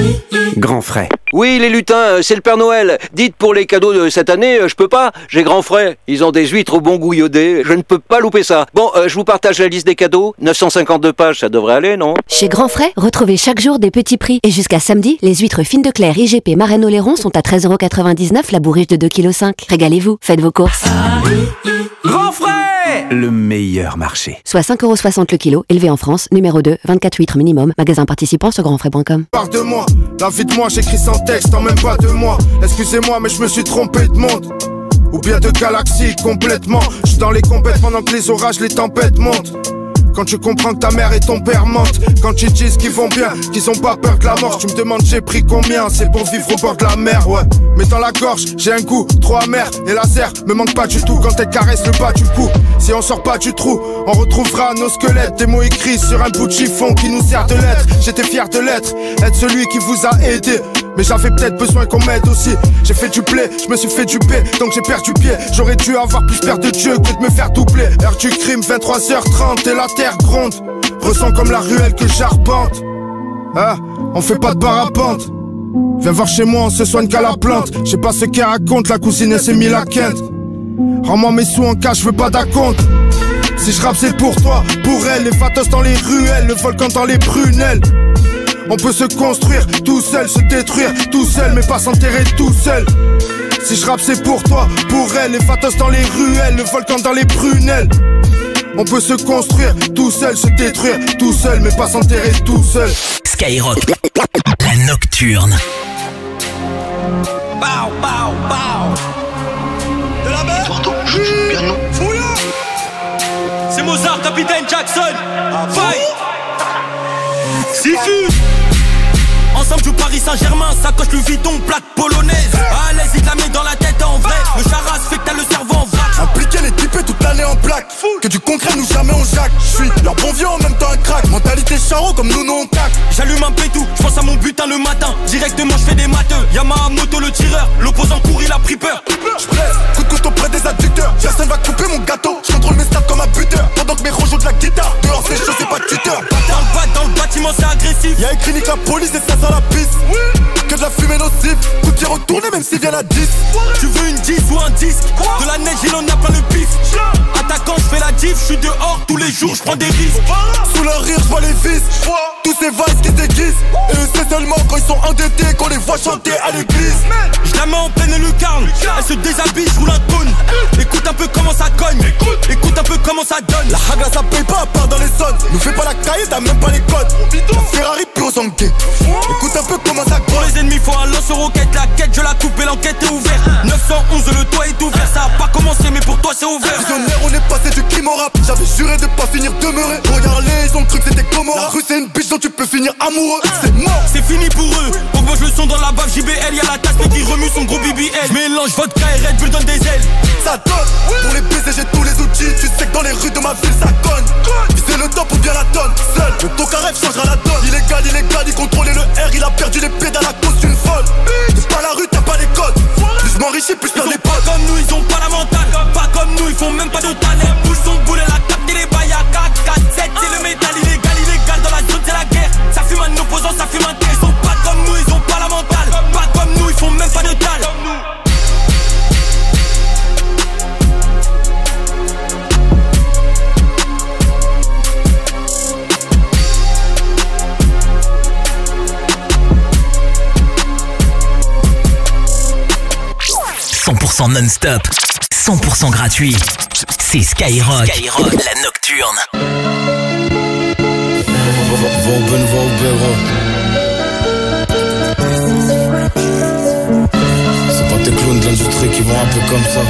Grand frais. Oui, les lutins, c'est le Père Noël. Dites pour les cadeaux de cette année, je peux pas. J'ai grand frais. Ils ont des huîtres au bon goût iodé. Je ne peux pas louper ça. Bon, je vous partage la liste des cadeaux. 952 pages, ça devrait aller, non? Chez Grand Frais, retrouvez chaque jour des petits prix. Et jusqu'à samedi, les huîtres fines de Claire IGP Marraine Oléron sont à 13,99 € la bourriche de 2,5 kg. Régalez-vous, faites vos courses. Grand frais, le meilleur marché. Soit 5,60 € le kilo, élevé en France, numéro 2, 24 huîtres minimum. Magasin participant sur grandfrais.com. Parle de moi, la vie de moi, j'écris sans texte en même pas 2 mois. Excusez-moi, mais je me suis trompé de monde. Ou bien de galaxie complètement. Je suis dans les compètes pendant que les orages, les tempêtes montent. Quand tu comprends que ta mère et ton père mentent. Quand ils disent qu'ils vont bien, qu'ils ont pas peur de la mort. Tu me demandes j'ai pris combien, c'est pour vivre au bord de la mer, ouais. Mais dans la gorge, j'ai un goût trop amer. Et la serre me manque pas du tout quand elle caresse le bas du cou. Si on sort pas du trou, on retrouvera nos squelettes. Des mots écrits sur un bout de chiffon qui nous sert de lettre. J'étais fier de l'être, être celui qui vous a aidé. Mais j'avais peut-être besoin qu'on m'aide aussi. J'ai fait du blé, je me suis fait du paix, donc j'ai perdu pied. J'aurais dû avoir plus peur de Dieu que de me faire doubler. Heure du crime, 23h30 et la terre gronde. Ressens comme la ruelle que j'arpente. Ah, on fait pas de parapente. Viens voir chez moi, on se soigne qu'à la plante. Je sais pas ce qu'elle raconte, la cousine elle s'est mis la quinte. Rends-moi mes sous en cash, je veux pas d'acompte. Si je rappe c'est pour toi, pour elle. Les fatos dans les ruelles, le volcan dans les prunelles. On peut se construire tout seul, se détruire tout seul, mais pas s'enterrer tout seul. Si je rappe c'est pour toi, pour elle. Les fatos dans les ruelles, le volcan dans les prunelles. On peut se construire tout seul, se détruire tout seul, mais pas s'enterrer tout seul. Skyrock, la nocturne. Pow, pow, pow. De la mer. Pardon, je joue bien non. Fouilla. C'est Mozart, capitaine Jackson. Fight. Sifu. Ensemble du Paris Saint-Germain, sacoche le vidon, plaque polonaise. À l'aise, il la met dans la tête en vrai. Le charas fait que t'as le cerveau en vrac. Impliqué les typés toute l'année en plaque. Que du concret, nous jamais on jacque. J'suis leur bon vieux en même temps un crack. Mentalité charron comme nous on tac. J'allume un pétou, j'pense à mon butin le matin. Directement j'fais des matheux. Yamaha moto le tireur, l'opposant court il a pris peur. J'blesse, coup de couteau près des adducteurs. Personne va couper mon gâteau. J'contrôle mes stats comme un buteur. Pendant que mes rejouent de la guitare. Dehors c'est chaud, c'est pas de tuteur. Dans le bâtiment c'est agressif. Y'a écrit nique la police et ça sent la piste. Que de la fumée nocive. Coup de pied retourné même s'il vient à 10. Tu veux une 10 ou un disque? De la neige il en a plein le pif. Attaquant j'fais la diff, j'suis dehors tous les jours, j'prends des risques. Sous leur rire j'vois les vis. Tous ces vices qui se déguisent. Et eux c'est seulement quand ils sont endettés qu'on les voit chanter à l'église. J'la mets en pleine lucarne. Elle se déshabille, j'roule un cône. Écoute un peu comment ça cogne. Écoute un peu comment ça donne. La hagra ça paye pas à part dans les zones. Nous fais pas la caille, t'as même pas les codes. La Ferrari pure aux Anglais. Écoute un peu comment ça pour les ennemis faut un lance-roquette. La quête je la coupe et l'enquête est ouverte. 911 le toit est ouvert. Ça a pas commencé mais pour toi c'est ouvert. Visionnaire on est passé du crime au rap. J'avais juré de pas finir demeuré. Regarde-les ils ont cru que c'était Gomorrah. La rue c'est une biche dont tu peux finir amoureux. C'est mort. C'est fini pour eux. Donc moi je le son dans la bave JBL. Y'a la tasse mais qui remue son gros BBL. Mélange vodka et Red Bull donne des ailes. Ça donne. Pour les baiser j'ai tous les outils. Tu sais que dans les rues de ma ville ça conne. C'est le temps pour bien la tonne. Seul le ton carré changera la donne. Illégal, il contrôlait le R. Il a perdu les pédales à cause d'une folle. C'est pas la rue, t'as pas les codes. Plus je m'enrichis, plus je perds des potes. Pas comme nous, ils ont pas la mentale. Pas comme nous, ils font même pas de talent. Pousse son boulet, la table des bails à 4, 4, 7. C'est le métal illégal dans la zone, c'est la guerre. Ça fume un opposant, ça fume un tel. Ils sont pas comme nous, ils ont pas la mentale. Pas comme nous, ils font même pas de talent. 100% non-stop, 100% gratuit. C'est Skyrock, la nocturne. C'est pas tes clowns de l'industrie qui vont un peu comme ça.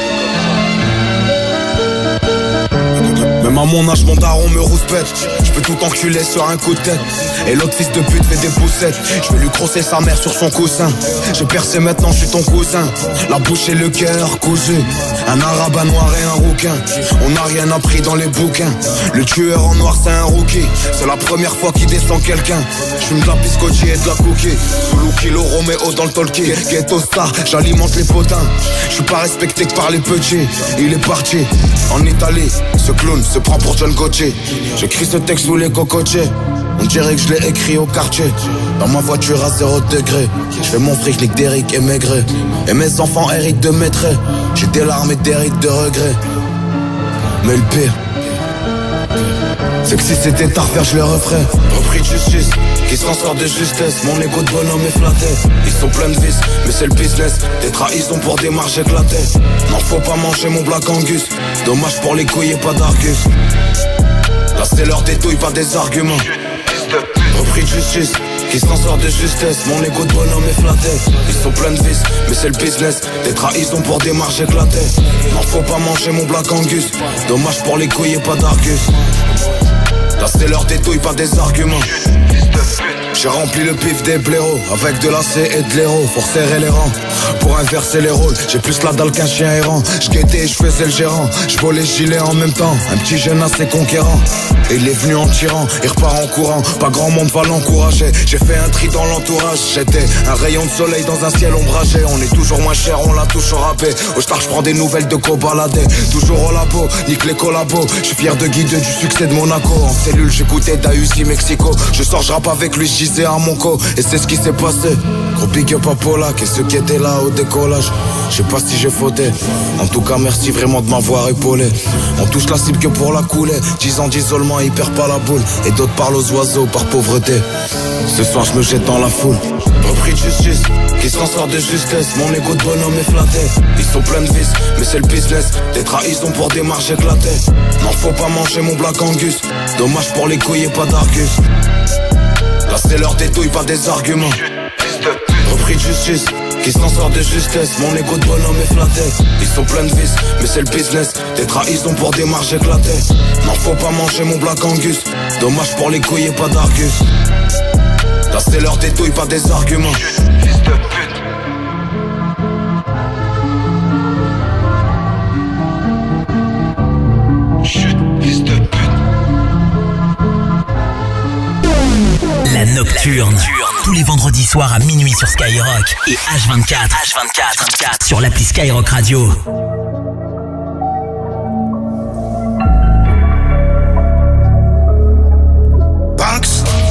Même à mon âge, mon daron me rouspète. Je peux tout enculer sur un coup de tête. Et l'autre fils de pute fait des poussettes. Je vais lui crosser sa mère sur son coussin. J'ai percé maintenant, je suis ton cousin. La bouche et le cœur cousu. Un arabe, un noir et un rouquin. On n'a rien appris dans les bouquins. Le tueur en noir c'est un rookie. C'est la première fois qu'il descend quelqu'un. J'fume de la biscotti et de la cookie. Sous Kilo Romeo dans le talkie. Ghetto star, j'alimente les potins. Je suis pas respecté que par les petits. Il est parti en Italie. Ce clown se prend pour John Gauthier. J'écris ce texte sous les cocotiers. On dirait que je l'ai écrit au quartier. Dans ma voiture à 0 degré. Je fais mon fric, nique d'Eric et Maigret. Et mes enfants héritent de mes traits. J'ai des larmes et des rides de regret. Mais le pire, c'est que si c'était à refaire, je le referais. Repris de justice, qui s'en sort de justesse. Mon égo de bonhomme est flatté. Ils sont pleins de vices, mais c'est le business. Des trahisons pour des marges éclatées. Non, faut pas manger mon Black Angus. Dommage pour les couilles et pas d'argus. Là c'est l'heure des douilles, pas des arguments. Repris de justice, qui s'en sort de justesse. Mon égo de bonhomme est flatté. Ils sont pleins de vices, mais c'est le business. Des trahisons pour des marges éclatées. Non, faut pas manger mon Black Angus. Dommage pour les couilles et pas d'argus. Là c'est l'heure des douilles, pas des arguments. J'ai rempli le pif des blaireaux avec de l'acé et de l'héros pour serrer les rangs, pour inverser les rôles. J'ai plus la dalle qu'un chien errant. Je guettais et je faisais le gérant. Je volais le gilet en même temps. Un petit jeune assez conquérant. Et il est venu en tirant, il repart en courant. Pas grand monde va l'encourager. J'ai fait un tri dans l'entourage. J'étais un rayon de soleil dans un ciel ombragé. On est toujours moins cher, on l'a toujours râpé. Au star je prends des nouvelles de co-baladé. Toujours au labo, nique les collabos. Je suis fier de guider du succès de Monaco. En cellule j'écoutais Dahusi Mexico. Je sors, je rappe avec lui, je disais à mon co. Et c'est ce qui s'est passé. Gros big up à Polak et ceux qui étaient là au décollage. Je sais pas si j'ai fauté. En tout cas merci vraiment de m'avoir épaulé. On touche la cible que pour la couler. 10 ans d'isolement, il perd pas la boule. Et d'autres parlent aux oiseaux par pauvreté. Ce soir je me jette dans la foule. Repris de justice, qui s'en sort de justesse. Mon égo de bonhomme est flatté. Ils sont pleins de vices, mais c'est le business. Des trahisons pour des marges éclatées. Non, faut pas manger mon Black Angus. Dommage pour les couilles et pas d'argus. Là c'est l'heure des douilles, pas des arguments. Repris de justice, qui s'en sort de justesse. Mon égo de bonhomme est flatté. Ils sont pleins de vices, mais c'est le business. Des trahisons pour des marges éclatées. Non, faut pas manger mon Black Angus. Dommage pour les couilles et pas d'argus. Là c'est l'heure des douilles, pas des arguments. La Nocturne. Tous les vendredis soirs à minuit sur Skyrock et H24 sur l'appli Skyrock Radio. Banks,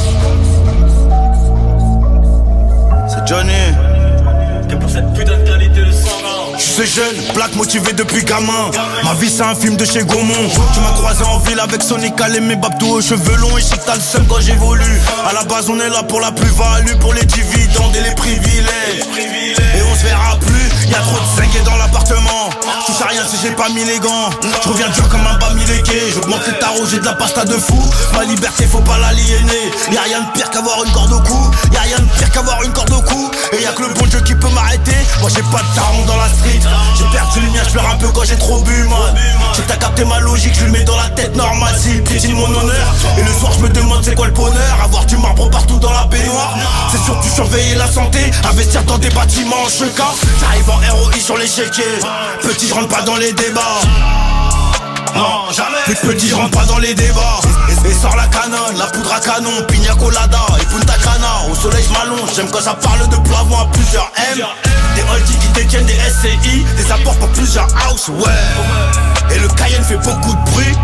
c'est Johnny. Que pour cette putain de qualité de sang. Je suis jeune, black motivé depuis gamin. Ma vie c'est un film de chez Gaumont. Tu m'as croisé en ville avec Sonic et mes babtou aux cheveux longs. Et je sais que t'as le seum quand j'évolue. À la base on est là pour la plus-value, pour les dividendes et les privilèges. Et on se verra plus, y'a trop de zingués dans l'appartement. Je touche à rien si j'ai pas mis les gants. Je reviens dur comme un bamiléké. J'augmente les tarots, j'ai de la pasta de fou. Ma liberté faut pas l'aliéner. Y'a rien de pire qu'avoir une corde au cou. Y'a rien de pire qu'avoir une corde au cou. Et y'a que le bon Dieu qui peut m'arrêter. Moi j'ai pas de taron dans la street. J'ai perdu le mien, je pleure un peu quand j'ai trop bu, man. J'ai que t'as capté ma logique, je le mets dans la tête normale. S'il piétine mon honneur. Et le soir je me demande c'est quoi le bonheur. Avoir du marbre partout dans la baignoire. C'est surtout surveiller la santé. Investir dans des bâtiments en cheka. J'arrive en ROI sur les chéquiers. Petit je rentre pas dans les débats. Non, jamais. Petit, je rentre pas dans les débats. Et sort la canonne, la poudre à canon, pina colada et punta cana. Au soleil, je m'allonge, j'aime quand ça parle de plafond à plusieurs M. Des oldies qui détiennent des SCI, des apports pour plusieurs house, ouais. Et le Cayenne fait beaucoup de bruit.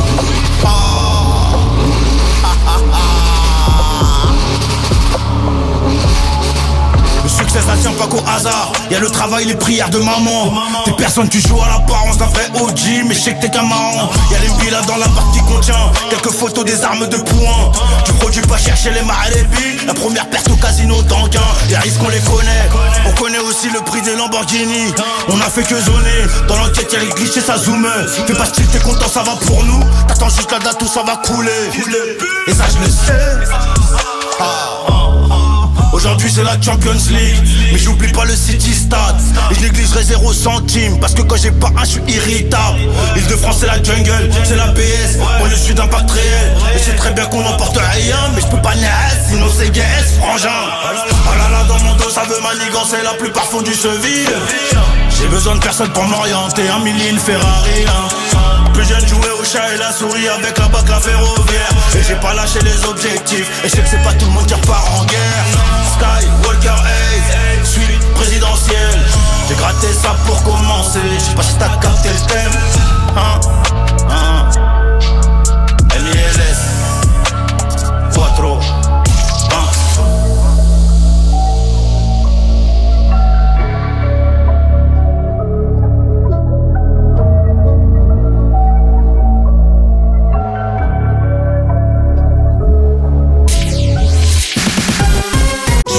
Le succès ça tient pas qu'au hasard. Y'a le travail, les prières de maman. T'es personne, tu joues à l'apparence d'un vrai OG. Mais je sais que t'es qu'un marrant. Y'a les billes dans la partie qui contient quelques photos des armes de poing. Tu produis pas chercher les marais et les billes. La première perte au casino d'Anguin. Les risques on les connaît. On connaît aussi le prix des Lamborghini. On a fait que zoner. Dans l'enquête y'a les clichés, ça zoome. Fais pas style, t'es content, ça va pour nous. T'attends juste la date où ça va couler. Et ça je le sais. Aujourd'hui c'est la Champions League. Mais j'oublie pas le City Stade. Et je négligerai 0 centime. Parce que quand j'ai pas un je suis irritable. Île-de-France c'est la jungle, c'est la BS. Moi je suis d'impact réel. Et je sais très bien qu'on n'emporte rien. Mais je peux pas nier, sinon c'est guess, frangin. Ah là là dans mon dos ça veut manigancer la plupart font du Seville. J'ai besoin de personne pour m'orienter. Un million Ferrari Plus jeune jouer au chat et la souris avec la bac la ferroviaire. Et j'ai pas lâché les objectifs. Et je sais que c'est pas tout le monde qui repart en guerre. Sky, Walker Hayes, suite présidentielle. J'ai gratté ça pour commencer. Je sais pas si t'as capté le thème. MILS, Quattro.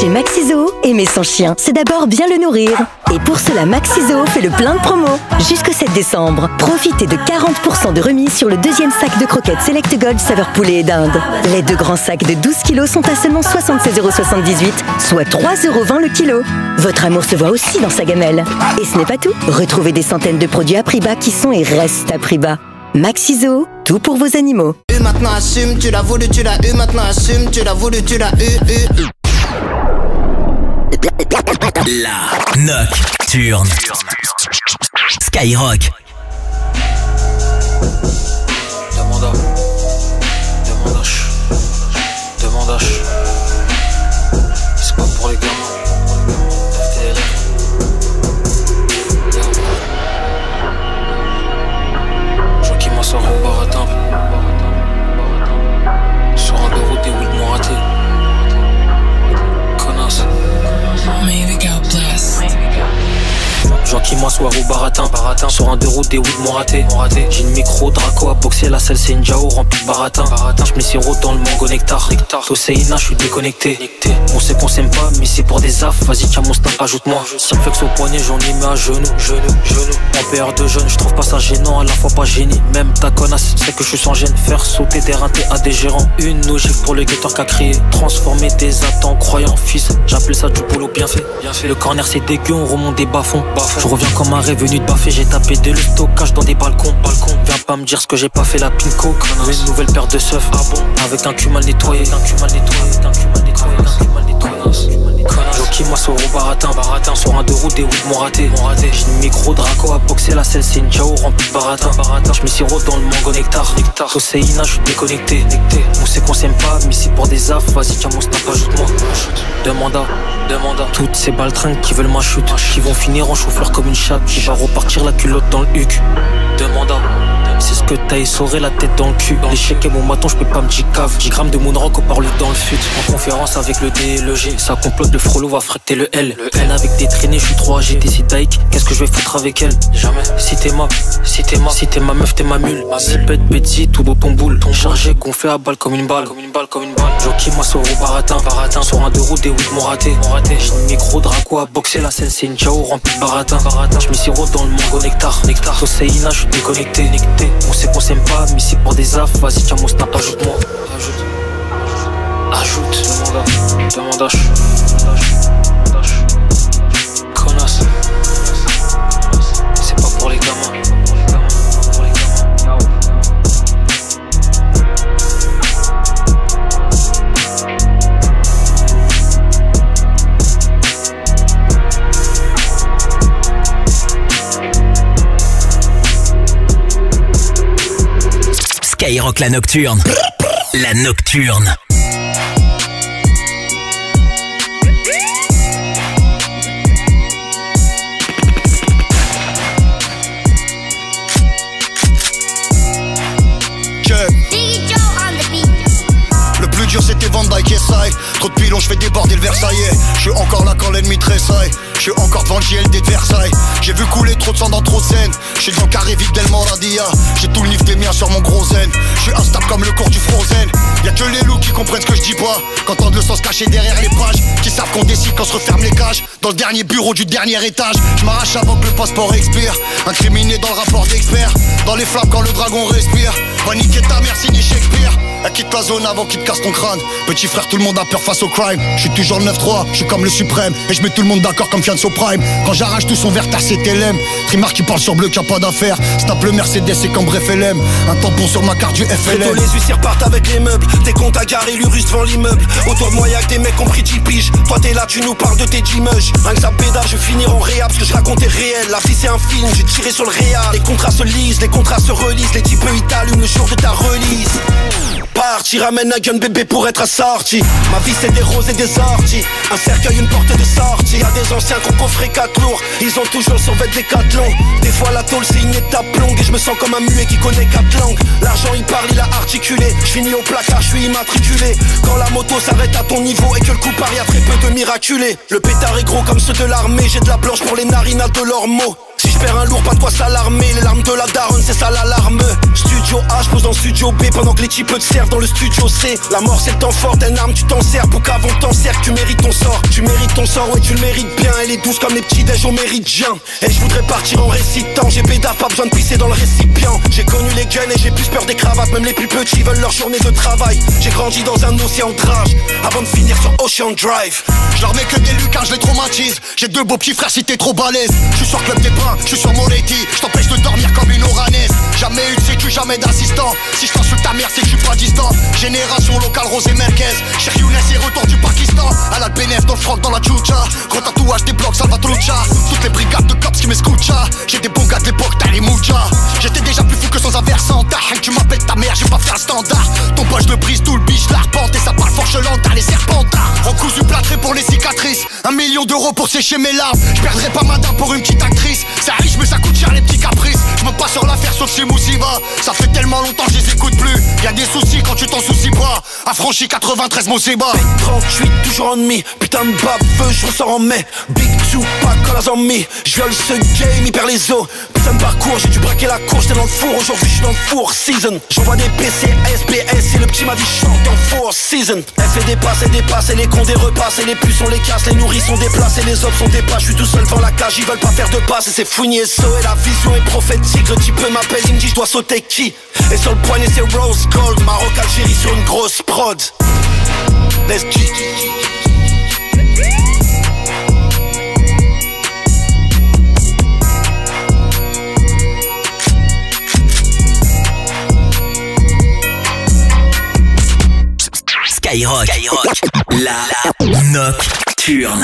Chez Maxiso, aimer son chien, c'est d'abord bien le nourrir. Et pour cela, Maxiso fait le plein de promos. Jusqu'au 7 décembre, profitez de 40% de remise sur le deuxième sac de croquettes Select Gold saveur poulet et dinde. Les 2 grands sacs de 12 kilos sont à seulement 76,78 €, soit 3,20 € le kilo. Votre amour se voit aussi dans sa gamelle. Et ce n'est pas tout. Retrouvez des centaines de produits à prix bas qui sont et restent à prix bas. Maxiso, tout pour vos animaux. Maintenant assume, tu l'as voulu, tu l'as eu. Maintenant assume, tu l'as voulu, tu l'as eu. La Nocturne. Skyrock. Demande. C'est pas pour les gamins. Jean qui m'en sort au baratin. Sur un de route des Will m'ont raté. Connasse. Jean qui m'assoit au baratin. Sur un de route des Wood m'ont raté. J'ai une micro Draco à boxer, la selle c'est une Jao remplie de baratin. Je mets sirop dans le mango nectar. Toséina, je suis déconnecté. On sait qu'on s'aime pas, mais c'est pour des affs. Vas-y, tiens mon snap, ajoute-moi. Cirflex au poignet, j'en ai mis à genoux. En PR de jeune, je trouve pas ça gênant, à la fois pas génie. Même ta connasse, c'est que je suis sans gêne. Faire sauter des rintés à des gérants. Une ogive pour le guetteur qu'a crié. Transformer des actes en croyants, fils. J'appelle ça du boulot bien fait. Le corner c'est dégueu, on remonte des bas-fonds. Je reviens comme un rêve venu de baffer. J'ai tapé de stockage dans des balcons. Viens pas me dire ce que j'ai pas fait, la pinko. Une nouvelle paire de seufs. Avec un cul mal nettoyé. Jockey, moi sur au baratin. Sur un de route des Wood m'ont raté. J'ai une micro Draco à boxer, la selle c'est une Jao remplie de baratin. Je mets sirop dans le mango nectar. Toséina, je suis déconnecté. On sait qu'on s'aime pas, mais c'est pour des affs. Vas-y, tiens mon snap, ajoute-moi. Demanda. Toutes ces baltringues qui veulent ma chute, qui vont finir en chauffeur comme une chatte, qui va repartir la culotte dans le huc. Demanda. C'est ce que t'as essoré la tête dans le cul. L'échec est mon maton, je peux pas me dire cave. 10 grammes de moonrock au parle dans le fut. En conférence avec le D et le G. Ça complote, le frollo va fracter le L. N avec des traînées, je suis trop âgé. Décide Daik, qu'est-ce que je vais foutre avec elle? Jamais. Si t'es ma meuf, t'es ma mule. Si Betsy, tout dans ton boule. Chargé, gonflé à balle comme une balle. Jockey, moi sur au baratin. Sur un de route des Wood m'ont raté. J'ai une micro Draco à boxer, la selle c'est une Jao remplie de baratin. Je mets sirop dans le mango nectar. Toséina, je suis déconnecté. On sait qu'on s'aime pas, mais c'est pour des affs. Vas-y, tiens mon snap, ajoute-moi. Ajoute. Demandage. Connasse. C'est pas pour les gamins. Skyrock la Nocturne. La Nocturne. Le plus dur c'était Van Dyke et Sai. Trop de pilons, je fais déborder le Versaillais. Je suis encore là quand l'ennemi tressaille. Je suis encore devant le JLD de Versailles. J'ai vu couler trop de sang dans trop de scènes. Je suis dans le carré vide d'El Moradia. J'ai tout le nif des miens sur mon gros zen. Je suis instable comme le cours du Frozen. Y'a que les loups qui comprennent ce que je dis pas. Qu'entendent le sens caché derrière les pages. Qui savent qu'on décide quand se referme les cages. Dans le dernier bureau du dernier étage. Je m'arrache avant que le passeport expire. Incriminé dans le rapport d'expert. Dans les flammes quand le dragon respire. Va niquer ta mère, signé Shakespeare. Elle quitte ta zone avant qu'il te casse ton crâne. Petit frère, tout le monde a peur face au crime. Je suis toujours le 9-3, je suis comme le suprême. Et je mets tout le monde d'accord comme Fianso Prime. Quand j'arrache tout son verre, t'as CTLM. Trimar qui parle sur bleu, qui a pas d'affaires. Snap le Mercedes, c'est comme bref LM. Un tampon sur ma carte du FLM. Bientôt les huissiers repartent avec les meubles. Tes comptes à garer, l'urus devant l'immeuble. Autour de moi y'a que des mecs compris 10 piges. Toi t'es là, tu nous parles de tes G-mush. Rien que ça pédale, je vais finir en réa. Parce que je racontais réel, la vie c'est un film, j'ai tiré sur le réal. Les contrats se lisent, les contrats se relisent. Les types ils t'allument le jour de ta release. Parti, ramène un gun bébé pour être assorti. Ma vie c'est des roses et des orties. Un cercueil, une porte de sortie. Y'a des anciens qui ont coffré 4 lourds. Ils ont toujours sur vêt des 4 longs. Des fois la tôle c'est une étape longue. Et je me sens comme un muet qui connaît 4 langues. L'argent il parle, il a articulé. Je finis au placard, je suis immatriculé. Quand la moto s'arrête à ton niveau et que le coup part, y'a très peu de miraculés. Le pétard est gros comme ceux de l'armée. J'ai de la blanche pour les narinades de leurs mots. Si je perds un lourd, pas de quoi s'alarmer. Les larmes de la daronne, c'est ça l'alarme. Studio A, je pose dans studio B pendant que les types te servent dans le studio C. La mort c'est le temps fort d'une arme, tu t'en sers pour qu'avant t'en sers, tu mérites ton sort. Tu mérites ton sort, ouais tu le mérites bien. Elle est douce comme les petits déj, on mérite bien. Et je voudrais partir en récitant, j'ai pédard, pas besoin de pisser dans le récipient. J'ai connu les guns et j'ai plus peur des cravates. Même les plus petits veulent leur journée de travail. J'ai grandi dans un océan de rage avant de finir sur Ocean Drive. Je leur mets que des lucas, je les traumatise. J'ai deux beaux petits frères si t'es trop balèze. Je suis sur Club des Pins, je suis sur Moretti. Je t'empêche de dormir comme une oranaise. Jamais eu de sécu, jamais d'assistant. Si je t'insulte ta mère, c'est que je suis pas distant. Génération locale, Rosé Merquez. Cheikh Younes et retour du Pakistan. À la Bénef, dans le froc, dans la tchoucha. Gros tatouage des blocs, Salvatrucha. Toutes les brigades de cops qui m'escoutent. J'ai des bons gars de l'époque, t'as les moujas. J'étais déjà plus fou que sans un versant. Tu m'appelles ta mère, j'ai pas fait un standard. Ton poche le brise, tout le biche, la repente. Et ça parle forche lente, t'as les serpentards. Recousu plâtré pour les cicatrices. 1 million d'euros pour sécher mes larmes. Je perdrai pas ma dame pour une petite actrice. C'est riche mais ça coûte cher les petits caprices. Je me passe sur l'affaire sauf chez Moussiva. Ça fait tellement longtemps que je les écoute plus. Y'a des soucis quand tu t'en soucies pas. Affranchi 93 Moseba. 38 toujours en demi. Putain de baveux, je ressors en mai. Big Tupac à la zombie. Je viole ce game, il perd les os. Putain de parcours, j'ai dû braquer la cour. J'étais dans le four, aujourd'hui je suis dans le four season. J'envoie des PC, SBS et le petit m'a dit chante en four season. Elle fait des passes et des passes et les cons des repasses. Et les puces on les casse, les nourris sont déplacés. Les hommes sont des pas, je suis tout seul devant la cage. Ils veulent pas faire de passe et c'est fouini et so. Et la vision est prophétique, le type m'appelle, il me dit je dois sauter qui. Et sur le poignet c'est Rose Gold, Maroc Algérie sur une grosse prod. Let's G. Skyrock, la nocturne.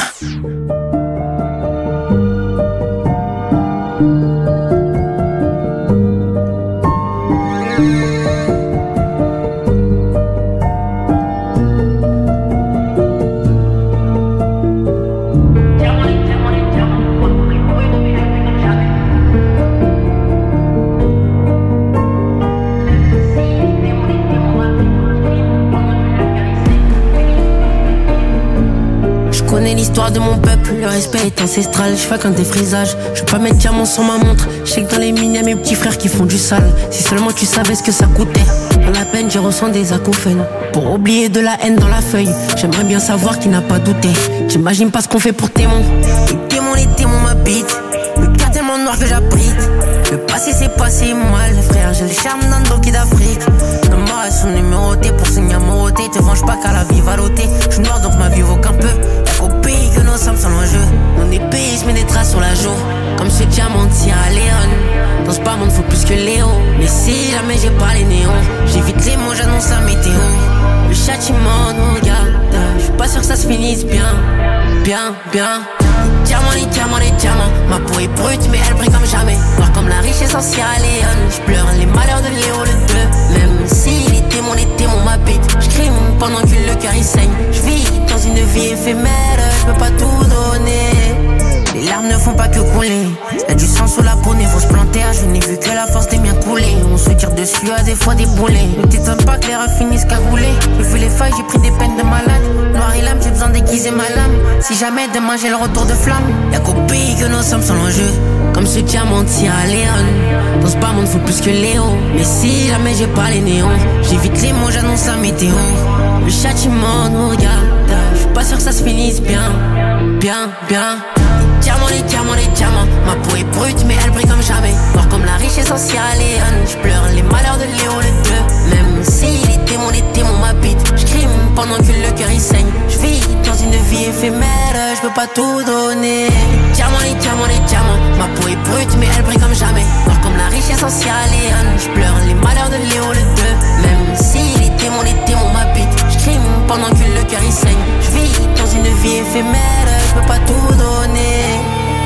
L'histoire de mon peuple, le respect est ancestral. Je fais qu'un défrisage, je veux pas mettre diamant sur ma montre. Je sais que dans les mines y'a mes petits frères qui font du sale. Si seulement tu savais ce que ça coûtait. Dans la peine je ressens des acouphènes. Pour oublier de la haine dans la feuille, j'aimerais bien savoir qui n'a pas douté. J'imagine pas ce qu'on fait pour témoins. Les témoins m'habitent. Le cœur tellement noir que j'abrite. Le passé c'est passé mal, frère, j'ai le charme d'un doki d'Afrique. Nos morts elles sont numérotées pour signer amoroté. Te venge pas qu'à la vie valoté. J'suis noir donc ma vie vaut qu'un peu. Au pays que nos sommes sont l'enjeu. Mon épée je mets des traces sur la joue. Comme ce diamant de Sierra Leone. Dans ce bas monde faut plus que Léo. Mais si jamais j'ai pas les néons, j'évite les mots, j'annonce la météo. Le châtiment nous regarde. J'suis pas sûr que ça se finisse bien. Bien. Les diamants. Ma peau est brute mais elle brille comme jamais. Noir comme la richesse en Sierra Leone. J'pleure les malheurs de Léo le 2. Même si les démons m'habitent. J'crime pendant que le cœur il saigne. J'vis dans une vie éphémère, j'peux pas tout donner. Les larmes ne font pas que couler. Y'a du sang sous la peau, il faut se planter. Je n'ai vu que la force des miens couler. On se tire dessus à des fois des boulets. Ne t'étonne pas que les rats finissent cagoulés. J'ai vu les failles, j'ai pris des peines de malade. Noir et lame, j'ai besoin d'aiguiser ma lame. Si jamais demain j'ai le retour de flamme, y'a qu'au pays que nos sommes sont l'enjeu. Comme ce diamant de Sierra Leone. Dans ce bas monde faut plus que Léo. Mais si jamais j'ai pas les néons, j'évite les mots, j'annonce la météo. Le châtiment nous regarde. J'suis pas sûr que ça se finisse bien. Les diamants. Ma peau est brute mais elle brille comme jamais. Noir comme la richesse en Sierra Leone. J'pleure les malheurs de Léo le 2. Même si les démons m'habitent. J'crime pendant que le cœur il saigne. J'vis dans une vie éphémère, j'peux pas tout donner. Les diamants. Ma peau est brute mais elle brille comme jamais. Noir comme la richesse en Sierra Leone. J'pleure les malheurs de Léo le 2. Même si les démons m'habitent. J'crime pendant que le cœur il saigne. J'vis dans une vie éphémère, j'peux pas tout donner.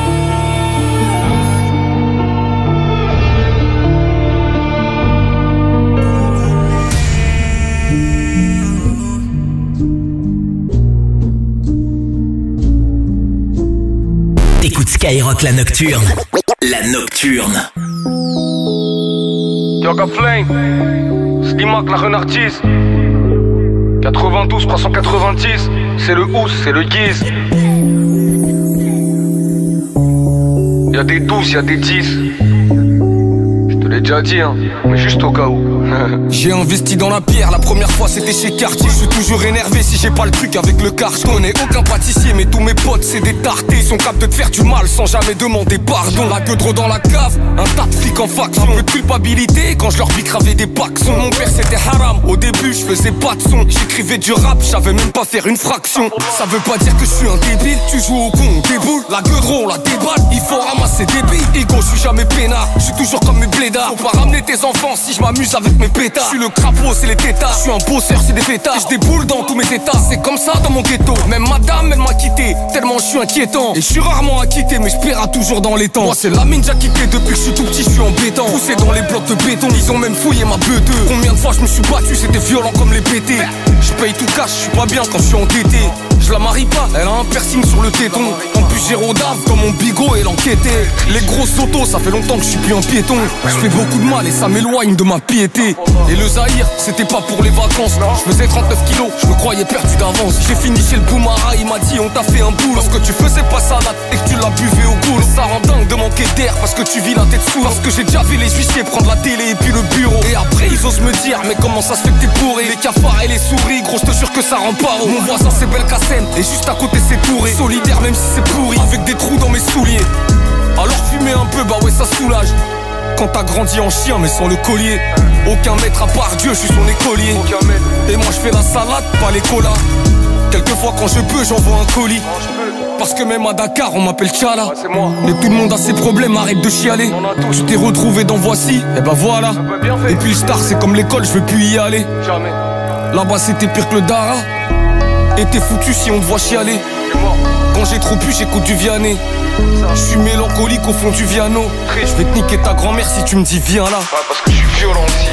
Écoute Skyrock la nocturne. La nocturne. Yoga Flame, Slimak la renartise. 92 390, c'est le housse, c'est le guise. Y'a des 12, y'a des 10. Je te l'ai déjà dit, hein, mais juste au cas où. J'ai investi dans la bière, la première fois c'était chez Cartier. Je suis toujours énervé si j'ai pas le truc avec le car. Je connais aucun pâtissier mais tous mes potes c'est des tartés. Ils sont capables de te faire du mal sans jamais demander pardon. La gueule trop dans la cave, un tas de flics en faction. Un peu de culpabilité quand je leur bicravais des paxons. Mon père c'était haram, au début je faisais pas de son. J'écrivais du rap, je savais même pas faire une fraction. Ça veut pas dire que je suis un débile, tu joues au con, on déboule. La gueule on la déballe, il faut ramasser des billes. Ego, je suis jamais peinard, je suis toujours comme mes blédards. Faut pas ramener tes enfants si je m'amuse avec mes pétards. Je suis le crapaud, c'est les tétards. Je suis un bosseur, c'est des pétards. Je déboule dans tous mes états, c'est comme ça dans mon ghetto. Même madame, elle m'a quitté, tellement je suis inquiétant. Et je suis rarement acquitté, mais je paiera toujours dans les temps. Moi, c'est la mine, j'ai quitté depuis que je suis tout petit, je suis embêtant. Poussé dans les blocs de béton, ils ont même fouillé ma beuteuse. Combien de fois je me suis battu, c'était violent comme les BT. Je paye tout cash, je suis pas bien quand je suis endetté. Je la marie pas, elle a un piercing sur le téton. En plus j'ai rodave comme mon bigot et l'enquêté. Les grosses autos, ça fait longtemps que je suis plus un piéton. Je fais beaucoup de mal et ça m'éloigne de ma piété. Et le Zahir, c'était pas pour les vacances. Je faisais 39 kilos, je me croyais perdu d'avance. J'ai fini chez le Boumara, il m'a dit on t'a fait un boulot. Parce que tu faisais pas salade et que tu l'as buvé au goulot. Ça rend dingue de manquer d'air parce que tu vis la tête sous. Parce que j'ai déjà vu les huissiers prendre la télé et puis le bureau. Et après ils osent me dire mais comment ça se fait que t'es bourré. Les cafards et les souris, gros je te jure que ça rend pas haut. Mon voisin c'est Belkacem et juste à côté c'est Touré. Solidaire même si c'est pourri, avec des trous dans mes souliers. Alors fumer un peu, bah ouais ça soulage. Quand t'as grandi en chien mais sans le collier. Aucun maître à part Dieu, je suis son écolier. Et moi je fais la salade, pas les colas. Quelquefois quand je peux j'envoie un colis. Parce que même à Dakar on m'appelle Tchala. Mais tout le monde a ses problèmes, arrête de chialer. Tu t'es retrouvé dans Voici, et bah voilà. Et puis le star c'est comme l'école, je veux plus y aller. Là-bas c'était pire que le Dara. Et t'es foutu si on te voit chialer. Quand j'ai trop pu j'écoute du Vianney. Je suis mélancolique au fond du Viano. Je vais te niquer ta grand-mère si tu me dis viens là. Ouais, parce que je suis violent aussi.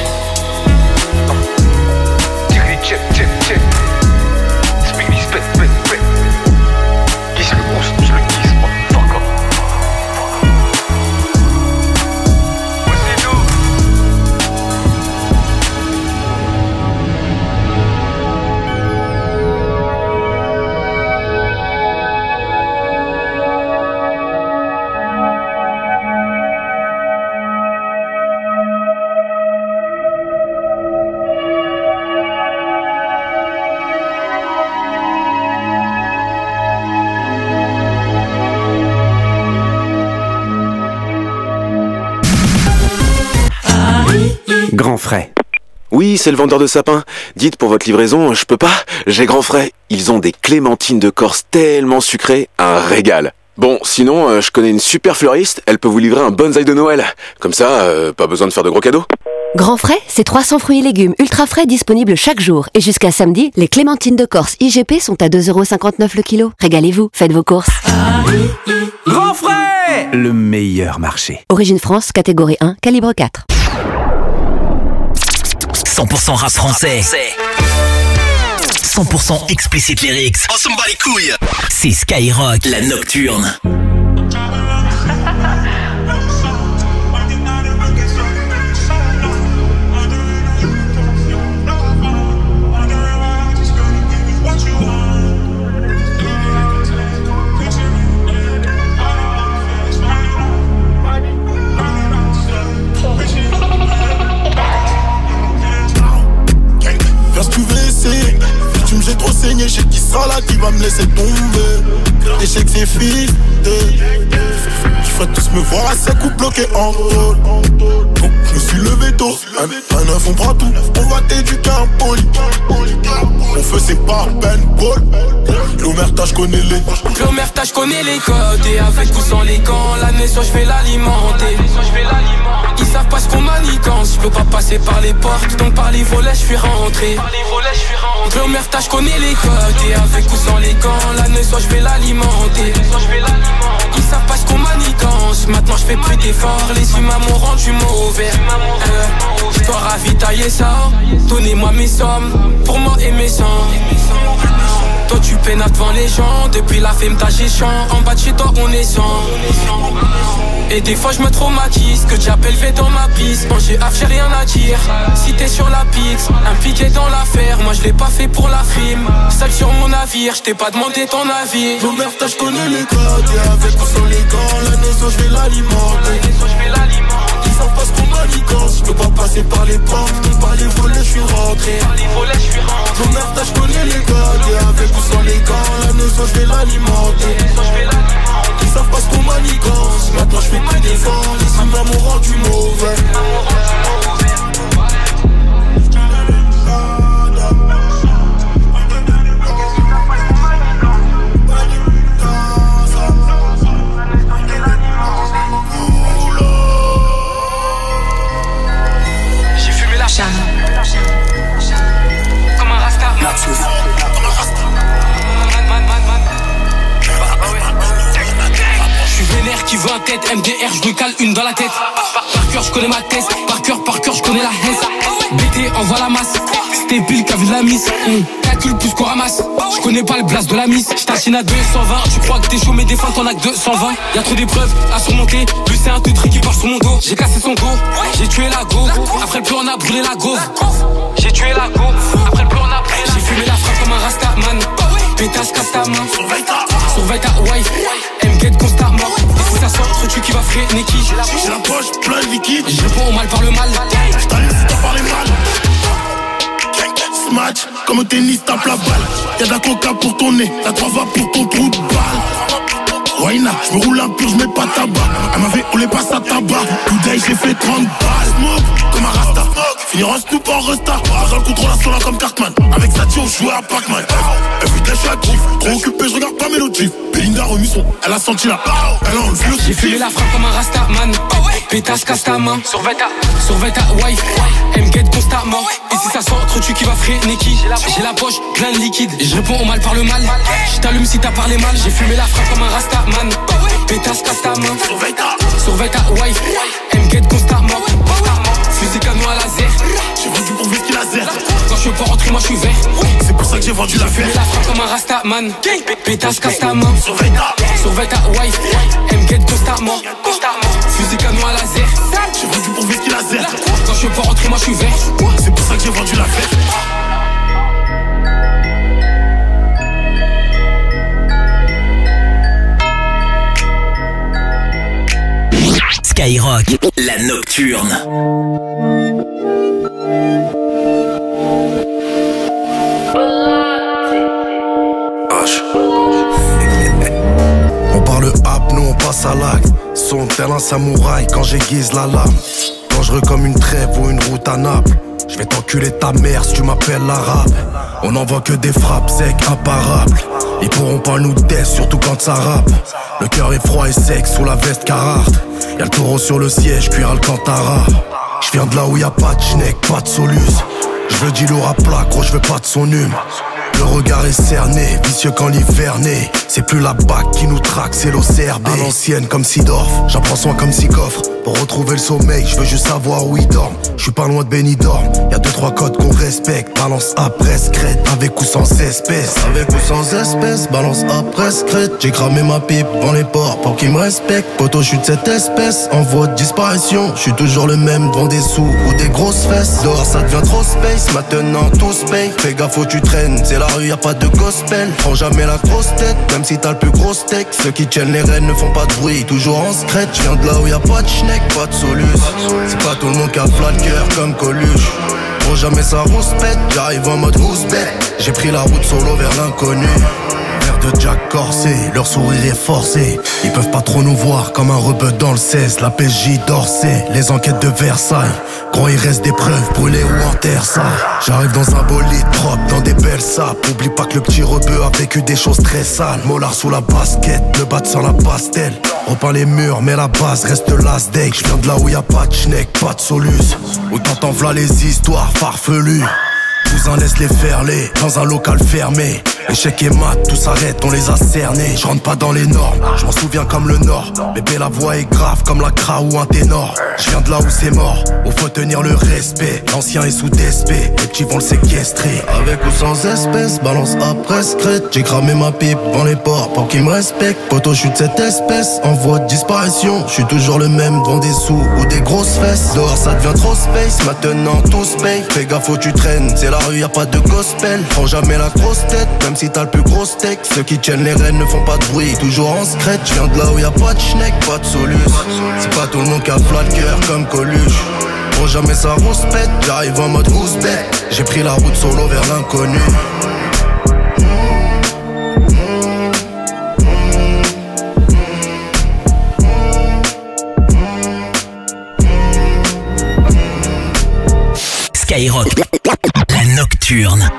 Check, check, check. Speedy, spit, spit, spit. Kiss le pouce, je le kiss, motherfucker. Voici nous. Grand frais. Oui, c'est le vendeur de sapins. Dites pour votre livraison, je peux pas, j'ai grand frais. Ils ont des clémentines de Corse tellement sucrées, un régal. Bon, sinon, je connais une super fleuriste, elle peut vous livrer un bonsaï de Noël. Comme ça, pas besoin de faire de gros cadeaux. Grand frais, c'est 300 fruits et légumes ultra frais disponibles chaque jour. Et jusqu'à samedi, les clémentines de Corse IGP sont à 2,59€ le kilo. Régalez-vous, faites vos courses. Grand frais, le meilleur marché. Origine France, catégorie 1, calibre 4. 100% rap français. 100% explicit lyrics. Oh, ça me bat les couilles. C'est Skyrock, la nocturne. J'ai trop saigné, je sais qui sera là, qui va me laisser tomber. Et je sais que c'est fidèle. Je ferais tous me voir à sec ou bloqué en rôle. Donc je me suis levé tôt, un neuf on prend tout, on va t'éduquer un poli. Mon feu c'est pas Ben Paul. L'omerta je connais les L'omerta je connais les codes. Et avec ou sans les gants, la naissance je vais l'alimenter. Ils savent pas ce qu'on manigance. Je peux pas passer par les portes, donc par les volets je suis rentré. L'omerta je connais les codes. Et avec ou sans les gants, la naissance je vais l'alimenter. Ils savent pas ce qu'on manigance. Maintenant je fais plus d'efforts, les humains m'ont rendu mauvais. Je dois ravitailler ça. Donnez-moi mes sommes, pour moi et mes sangs. Toi tu peines devant les gens. Depuis la femme d'agissant, en bas de chez toi on est sans. Et des fois je me traumatise, que j'appelle fait dans ma piste. Quand j'ai j'ai rien à dire. Si t'es sur la pix, impliqué dans l'affaire. Moi je l'ai pas fait pour la frime. Sale sur mon navire, je t'ai pas demandé ton avis. L'omerta je connais les codes. Et avec ou sans les gants, la naissance maison je vais l'alimenter. Ils savent pas ce qu'on manigance. Je peux pas passer par les portes. Par les volets je suis rentré. Ton merde je connais les gars. T'es avec ou sans les gars. La maison je vais l'alimenter. Ils savent pas ce qu'on manigance. Maintenant je fais plus d'efforts. Les hommes m'ont rendu mauvais. Comme un rasta. J'suis vénère qui veut un tête. MDR, j'me cale une dans la tête. Par cœur, j'connais ma thèse. Par cœur, j'connais la haine. BT, envoie la masse. C'était Bill qui a vu de la mise. Calcule plus qu'on ramasse. J'connais pas le blast de la mise. J'tachine à 220. Tu crois que t'es chaud, mais des fins t'en as que 220. Y'a trop d'épreuves à surmonter. Lui, c'est un teutré qui marche sur mon dos. J'ai cassé son dos. J'ai tué la go. Après le plan, on a brûlé la go. J'ai tué la go. Après le plan, on a brûlé la go. J'ai fumé la frappe comme un rastaman. Pétasse, casse ta main. Surveille ta wife. M-Get constamment. Et si ça sort, trop tu qui va freiner qui. J'ai la poche plein de liquide. Je réponds au mal par le mal. J't'allume si t'as parlé mal. Match, comme au tennis, tape la balle. Y'a de la coca pour ton nez, la 3 va pour ton trou de balle. Wayna, j'me roule un pur, j'mets pas de tabac. Elle m'avait roulé pas sa tabac. Today j'ai fait 30 balles. Smoke, comme un rasta. Finir en snoop en resta. Dans le contrôle à sola comme Cartman. Avec Satio, j'jouais à Pac-Man. Everyday j'suis actif. Trop occupé, j'regarde pas mes notifs. Belinda remis son, elle a senti la. Elle a enlevé le. J'ai fumé la frappe comme un rastaman. Pétasse, casse ta main. Surveille ta wife. M-Get constamment. Et si ça sort, trop tu qui va freiner qui. J'ai la poche plein de liquide. Et je réponds au mal par le mal. J't'allume si t'as parlé mal. J'ai fumé la frappe comme un rastaman. Pétasse, casse ta main. Surveille ta wife. M-Get constamment. Fusil canon à laser. J'ai vendu pour whisky laser. Quand je veux pas rentrer, moi je suis vert. C'est pour ça que j'ai vendu l'affaire. J'ai fumé la frappe comme un rastaman. Pétasse, casse ta main. Surveille ta wife. M-Get constamment. Fusil canon à laser. J'ai vendu pour whisky laser. Quand je veux pas rentrer, moi je suis vert. C'est pour ça que j'ai vendu l'affaire. Skyrock, la nocturne. On parle hap, nous on passe à l'acte. Son tel un samouraï quand j'aiguise la lame. Dangereux comme une trêve ou une route à Naples. Je vais t'enculer ta mère si tu m'appelles l'arabe. On n'envoie que des frappes secs, imparables. Ils pourront pas nous death, surtout quand ça rappe. Le cœur est froid et sec sous la veste Carhartt. Y'a le taureau sur le siège, cuir Alcantara. J'viens de là où y'a pas de schneck, pas de solus. J'veux du lourd à plat, gros j'veux pas de son hume. Le regard est cerné, vicieux quand l'hiver naît. C'est plus la BAC qui nous traque, c'est l'OCRB. À l'ancienne comme Sidorf, j'en prends soin comme Sikoffre. Pour retrouver le sommeil, je veux juste savoir où il dorme. Je suis pas loin de Benidorm, y'a 2-3 codes qu'on respecte. Balance après secrète, avec ou sans espèce. Avec ou sans espèce, balance après secrète. J'ai cramé ma pipe devant les ports pour qu'ils me respectent. Poto, je suis de cette espèce, en voie de disparition. Je suis toujours le même devant des sous ou des grosses fesses. Dehors ça devient trop space, maintenant tous paye. Fais gaffe où tu traînes, c'est la rue, y'a pas de gospel. Prends jamais la grosse tête, même si t'as le plus gros steak. Ceux qui tiennent les rênes ne font pas de bruit, toujours en secret. Je viens de là où y'a pas de schneck, pas de solus. C'est pas tout le monde qui a flat le cœur comme Coluche. Prends jamais ça rouspète, j'arrive en mode rouspète. J'ai pris la route solo vers l'inconnu. Verre de Jack corsé, leur sourire est forcé. Ils peuvent pas trop nous voir comme un rebeu dans le 16. La PJ d'Orsay, les enquêtes de Versailles. Gros il reste des preuves, brûlées ou enterre ça. J'arrive dans un bolide propre, dans des belles sapes. Oublie pas que le petit rebeu a vécu des choses très sales. Mollard sous la basket, le bat sans la pastel. Repeint les murs, mais la base reste last day. J'viens de là où y'a pas de schneck, pas de solus. Où t'entends v'là les histoires farfelues. Cousin laisse les ferler, dans un local fermé. Échec et mat, tout s'arrête, on les a cernés. Je rentre pas dans les normes, je m'en souviens comme le Nord. Bébé la voix est grave comme la cra ou un ténor. Je viens de là où c'est mort, où faut tenir le respect. L'ancien est sous DSP, les petits vont le séquestrer. Avec ou sans espèce, balance après secrète. J'ai cramé ma pipe devant les ports pour qu'ils me respectent. Poto, je suis de cette espèce, en voie de disparition. Je suis toujours le même devant des sous ou des grosses fesses. Dehors ça devient trop space, maintenant tous paye. Fais gaffe où tu traînes, c'est la rue, y'a pas de gospel. Prends jamais la grosse tête, même si t'as le plus gros steak. Ceux qui tiennent les rênes ne font pas de bruit, toujours en secret. Je viens de là où y'a pas de schneck, pas de soluce. C'est pas tout le monde qui a plat de cœur comme Coluche. Pour jamais ça rouspète, j'arrive en mode rouspète. J'ai pris la route solo vers l'inconnu. Skyrock, la nocturne.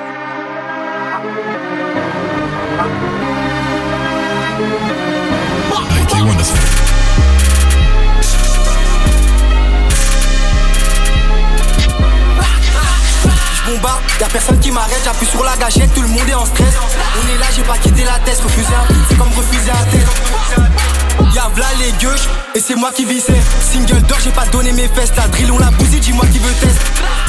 Y'a personne qui m'arrête, j'appuie sur la gâchette, tout le monde est en stress. On est là, j'ai pas quitté la tête, refuser un beat, c'est comme refuser un test. Y'a v'là les gueuches, et c'est moi qui vissais. Single d'or, j'ai pas donné mes fesses, la drill on l'a bousillé, dis-moi qui veut test.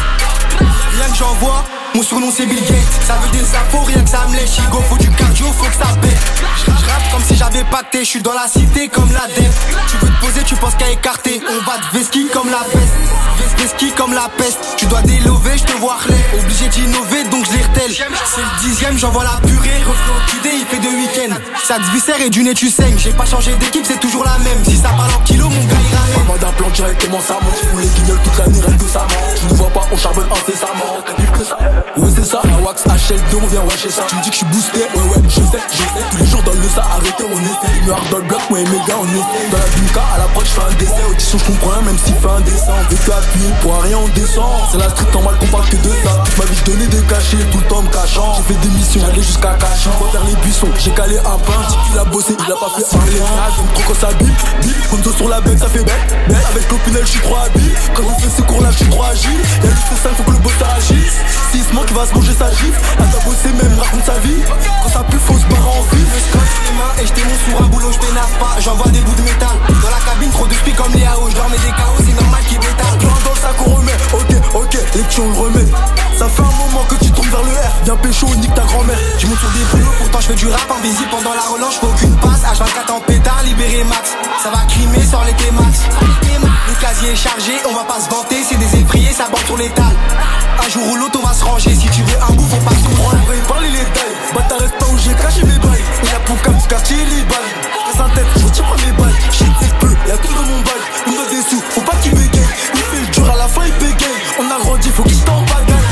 Rien que j'envoie, mon surnom c'est Bill Gates. Ça veut des infos, rien que ça me lèche. Go, faut du cardio, faut que ça pète. J'rappe comme si j'avais pacté, j'suis dans la cité comme la def. Tu veux te poser, tu penses qu'à écarter. On va te veski comme la peste. Veski comme la peste. Tu dois délover, j'te vois relais. Obligé d'innover, donc je les retèle. C'est le 10ème, j'envoie la purée. Reflet au QD, il fait 2 week-ends. Ça te viscère et du nez tu saignes. J'ai pas changé d'équipe, c'est toujours la même. Si ça parle en kilo, mon gars il ramène. Maman d'un plan directement ça monte. Fous les guignols toute l'année, reste que ça monte. Tu ne vois pas, on charbonne incessamment. Que ça. Ouais c'est ça, la wax HL2 on vient wesh ça. Tu me dis que je suis boosté, ouais je sais. Tous les jours dans le ça, arrêtez on essaie. Une heure dans le bloc, moi et mes gars on essaie. Dans la Bimka, à l'approche je fais un dessin. Audition je comprends rien même s'il fait un dessin. On veut que appuyer, pour rien on descend. C'est la street normal qu'on parle que de ça. Toute ma vie je donnais des cachets, tout le temps me cachant. J'ai fait des missions, j'allais jusqu'à Cachan. Faut faire les buissons, j'ai calé un pain. Il a bossé, il a pas fait un léa. J'aime trop quand ça bip, Gonzo sur la bec, ça fait bête. Avec l'opinel je suis trop habile. Quand on fait ce cours là je suis trop agile. Y'a du C5, faut que le boss agisse. Sisement qui va se manger sa gifle. Elle va bosser même, raconte sa vie. Quand ça pue, faut se barrer en vie. Je casse les mains et je démonte sur un boulot, je t'énerve pas. J'envoie des bouts de métal. Dans la cabine, trop de spi comme les AO. Je leur mets des KO, c'est normal qu'ils m'étalent. Plein dans le sac, on remet. Ok, les petits on le remet. Ça fait un moment que tu tombes vers le R. Viens pécho, nique ta grand-mère. Je monte sur des boulots, pourtant je fais du rap invisible. Pendant la relance, je fais aucune passe. H24 en pétard, libéré max. Ça va crimer, sort les T-Max. Le casier est chargé, on va pas se vanter. C'est des effrayés, ça bande sur l'étal. Un jour ou l'autre, on va se ranger. Si tu veux un bout, faut pas se comprendre. On va y parler les tailles. Bâtard reste pas où j'ai caché mes bails. Il y a pour comme ce quartier, les balles. Casse un tête, je tire pas mes balles. Shit, c'est peu, y'a tout dans mon bail. On a des sous, faut pas qu'il bégaye. Il fait le dur à la fin, il bégaye. On a grandi, faut qu'il t'en bagaille.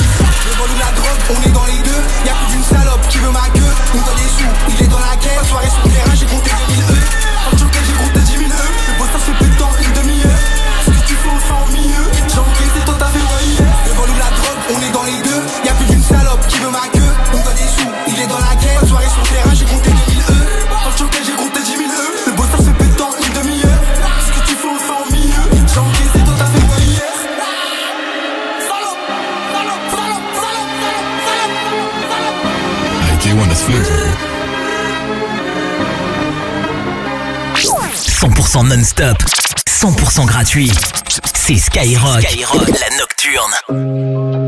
Le vol ou la drogue, on est dans les deux. Y'a plus d'une salope qui veut ma queue. On doit des sous, il est dans la caisse. Soirée sur le terrain, j'ai compté 2000 E. En tout cas, j'ai compté 10 000 E. Le boss, ça se fait dans une demi-heure. Ce que tu fais, on fait en milieu. J'ai encaissé toi, t'as fait moi hier. Le vol ou la drogue, on est dans les deux. Y'a plus d'une salope qui veut ma queue. On doit des sous, il est dans la caisse. Soirée sur le terrain, j'ai compté 2000 E. En tout cas, j'ai compté 10 000 E. Le boss, ça se fait dans une demi-heure. Ce que tu fais, on fait en milieu. J'ai encaissé toi, t'as fait moi hier. J1 that's flips. 100% non-stop, 100% gratuit. C'est Skyrock, la nocturne.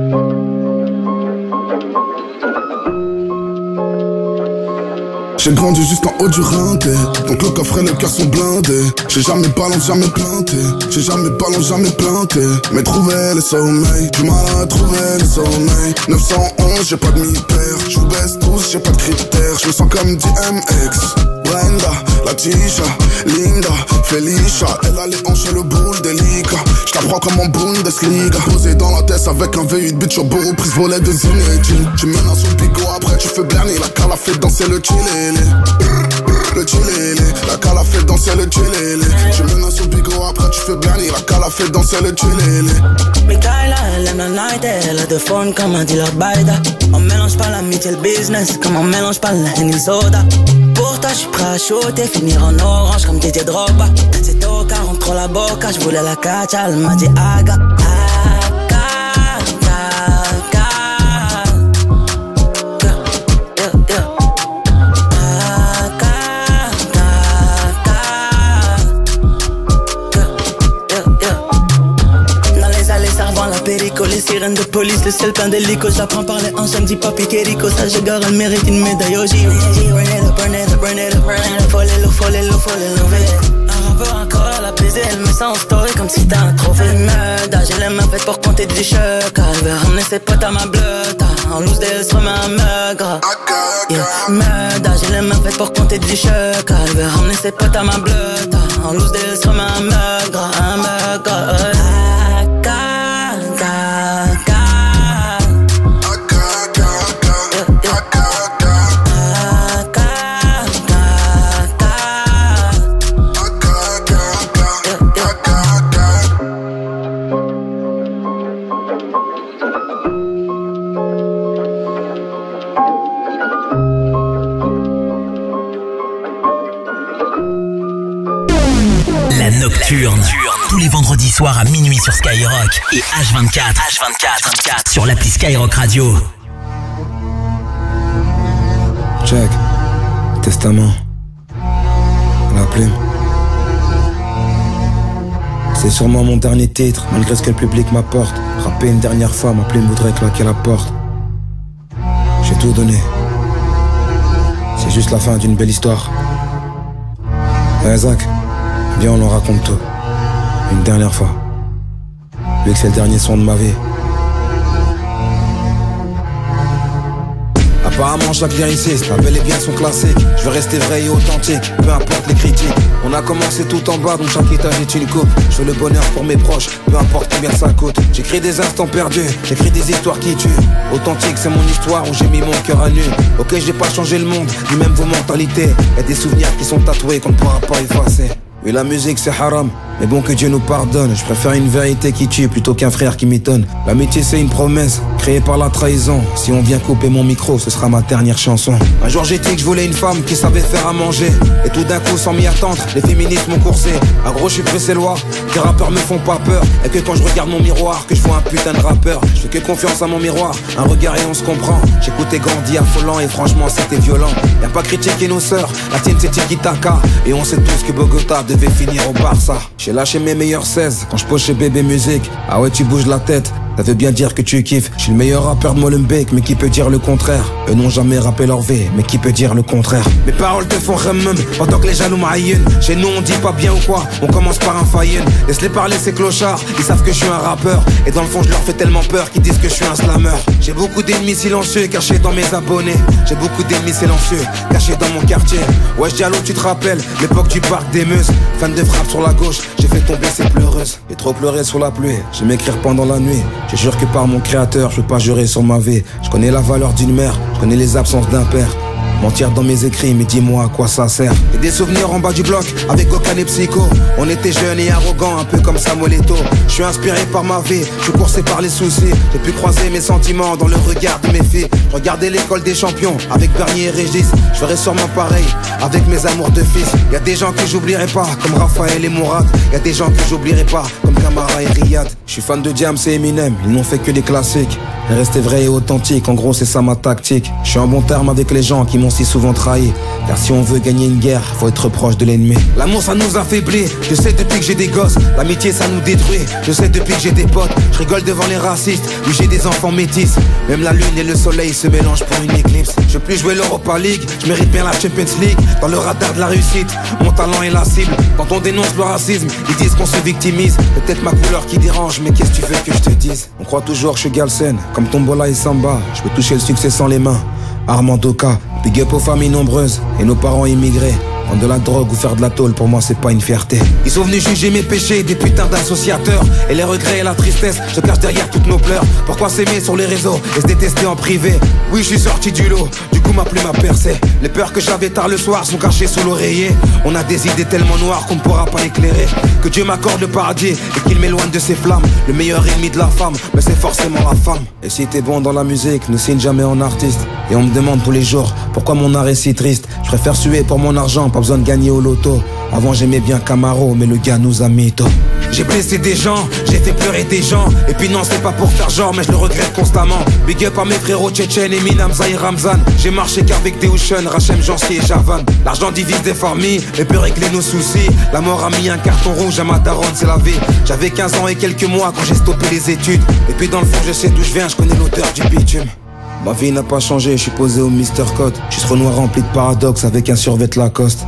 J'ai grandi juste en haut du rinté, donc le coffre et le cœur sont blindés. J'ai jamais balance, jamais planté. J'ai jamais balance, jamais planté. Mais trouver le sommeil, du mal à trouver le sommeil. 911, j'ai pas de mi-père. Je vous baisse tous, j'ai pas de critères. Je me sens comme DMX. Brenda, la Tisha, Linda, Felicia. Elle a les hanches et le boule délicat. Je la prends comme en Bundesliga. Posé dans la tête avec un V8 bitch au bourreau, prise volée de Zinedine. Tu menaces au bigot, après tu fais berner. La cala fait danser le chilélé. Le chilélé, la cala fait danser le chilélé. Tu menaces au bigot, après tu fais berner. La cala fait danser le chilélé. Michaela, elle aime la night, elle a de fun comme un dealer baida. On mélange pas l'amitié et le business, comme on mélange pas le Henny le soda. Pour toi, j'suis prêt à shooter, finir en orange comme Didier Drogba. C'est au 43 la boca, j'voulais la catch, elle m'a dit aga. Les sirènes de police, le ciel plein d'hélicos. J'apprends par les hanches, elle me dit papi Kerico. Ça je gare, elle mérite une médaille au J. Burn it up, burn it up, burn it up, burn it up. Faut les lever. Un rappeur encore à la baiser, elle met ça en story comme si t'as un trophée. Merde, j'ai les mains faites pour compter du choc. Elle veut ramener ses potes à ma blotte. En loose des sur ma maigre. Yeah, Meda, j'ai les mains faites pour compter du chèque. Elle veut ramener ses potes à ma bleuta. En loose des sur ma maigre. Un maigre. Nocturne. Tous les vendredis soirs à minuit sur Skyrock et H24 sur l'appli Skyrock Radio. Check. Testament. La plume. C'est sûrement mon dernier titre, malgré ce que le public m'apporte. Rapper une dernière fois, ma plume voudrait claquer la porte. J'ai tout donné. C'est juste la fin d'une belle histoire. Zach, viens on en raconte tout. Une dernière fois. Vu que c'est le dernier son de ma vie. Apparemment chaque lyriciste rappelle et bien son classique. Je veux rester vrai et authentique, peu importe les critiques. On a commencé tout en bas, donc chaque étage est une coupe. Je veux le bonheur pour mes proches, peu importe combien ça coûte. J'écris des instants perdus, j'écris des histoires qui tuent. Authentique, c'est mon histoire où j'ai mis mon cœur à nu. Ok, j'ai pas changé le monde, ni même vos mentalités. Y'a des souvenirs qui sont tatoués qu'on ne pourra pas effacer. Oui, la musique c'est haram, mais bon que Dieu nous pardonne. Je préfère une vérité qui tue plutôt qu'un frère qui m'étonne. L'amitié c'est une promesse, créée par la trahison. Si on vient couper mon micro, ce sera ma dernière chanson. Un jour j'ai dit que je voulais une femme qui savait faire à manger. Et tout d'un coup, sans m'y attendre, les féministes m'ont coursé. À gros, je suis pressé loin, que les rappeurs me font pas peur. Et que quand je regarde mon miroir, que je vois un putain de rappeur. Je fais que confiance à mon miroir, un regard et on se comprend. J'écoutais Gandhi affolant et franchement c'était violent. Y'a pas critiquer nos sœurs, la tienne c'est Tiki Taka. Et on sait tous que Bogota devait finir au Barça. J'ai lâché mes meilleurs 16 quand je pochais bébé musique. Ah ouais, tu bouges la tête, ça veut bien dire que tu kiffes. Je suis le meilleur rappeur de Molenbeek, mais qui peut dire le contraire? Eux n'ont jamais rappé leur V, mais qui peut dire le contraire? Mes paroles te font remmum pendant que les jaloux m'aïennent. Chez nous on dit pas bien ou quoi, on commence par un faïen. Laisse-les parler ces clochards, ils savent que je suis un rappeur. Et dans le fond je leur fais tellement peur qu'ils disent que je suis un slammer. J'ai beaucoup d'ennemis silencieux cachés dans mes abonnés. J'ai beaucoup d'ennemis silencieux cachés dans mon quartier. Ouais Diallo, tu te rappelles l'époque du parc des Meuses. Fan de frappe sur la gauche, j'ai fait tomber ces pleureuses. J'ai trop pleuré sous la pluie, j'aime m'écrire pendant la nuit. Je jure que par mon créateur, je peux pas jurer sur ma vie. Je connais la valeur d'une mère, je connais les absences d'un père. Mentir dans mes écrits, mais dis-moi à quoi ça sert. Et des souvenirs en bas du bloc, avec Gokan et Psycho. On était jeunes et arrogants, un peu comme Samuel Eto'o. Je suis inspiré par ma vie, je suis coursé par les soucis. J'ai pu croiser mes sentiments dans le regard de mes filles. Regardez l'école des champions, avec Bernier et Régis. Je ferai sûrement pareil, avec mes amours de fils. Y'a des gens que j'oublierai pas, comme Raphaël et Mourad. Y'a des gens que j'oublierai pas, comme Camara et Riyad. Je suis fan de Diams et Eminem, ils n'ont fait que des classiques. Et rester vrai et authentique, en gros c'est ça ma tactique. Je suis en bon terme avec les gens qui m'ont si souvent trahi. Car si on veut gagner une guerre, faut être proche de l'ennemi. L'amour ça nous affaiblit, je sais depuis que j'ai des gosses. L'amitié ça nous détruit, je sais depuis que j'ai des potes. Je rigole devant les racistes, oui j'ai des enfants métis. Même la lune et le soleil se mélangent pour une éclipse. Je veux plus jouer l'Europa League, je mérite bien la Champions League. Dans le radar de la réussite, mon talent est la cible. Quand on dénonce le racisme, ils disent qu'on se victimise. Peut-être ma couleur qui dérange, mais qu'est-ce que tu veux que je te dise? On croit toujours que je suis Galsen, comme Tombola et Samba. Je peux toucher le succès sans les mains. Armando K, big up aux familles nombreuses et nos parents immigrés. Prendre de la drogue ou faire de la tôle, pour moi c'est pas une fierté. Ils sont venus juger mes péchés, des putains d'associateurs. Et les regrets et la tristesse se cachent derrière toutes nos pleurs. Pourquoi s'aimer sur les réseaux et se détester en privé? Oui je suis sorti du lot, du coup ma plume a percé. Les peurs que j'avais tard le soir sont cachées sous l'oreiller. On a des idées tellement noires qu'on ne pourra pas éclairer. Que Dieu m'accorde le paradis et qu'il m'éloigne de ses flammes. Le meilleur ennemi de la femme, mais c'est forcément la femme. Et si t'es bon dans la musique, ne signe jamais en artiste. Et on me demande tous les jours pourquoi mon art est si triste. Je préfère suer pour mon argent, pas besoin de gagner au loto. Avant j'aimais bien Camaro, mais le gars nous a mytho. J'ai blessé des gens, j'ai fait pleurer des gens. Et puis non c'est pas pour faire genre, mais je le regrette constamment. Big up à mes frérots tchétchènes, Eminem, Zahir, Ramzan. J'ai marché qu'avec des Ocean, Rachem, Jancy et Javan. L'argent divise des familles et peut régler nos soucis. La mort a mis un carton rouge à ma daronne, c'est la vie. J'avais 15 ans et quelques mois quand j'ai stoppé les études. Et puis dans le fond je sais d'où je viens, je connais l'odeur du bitume. Ma vie n'a pas changé, je suis posé au Mr. Code. Je suis ce Renoir rempli de paradoxes avec un survêt Lacoste.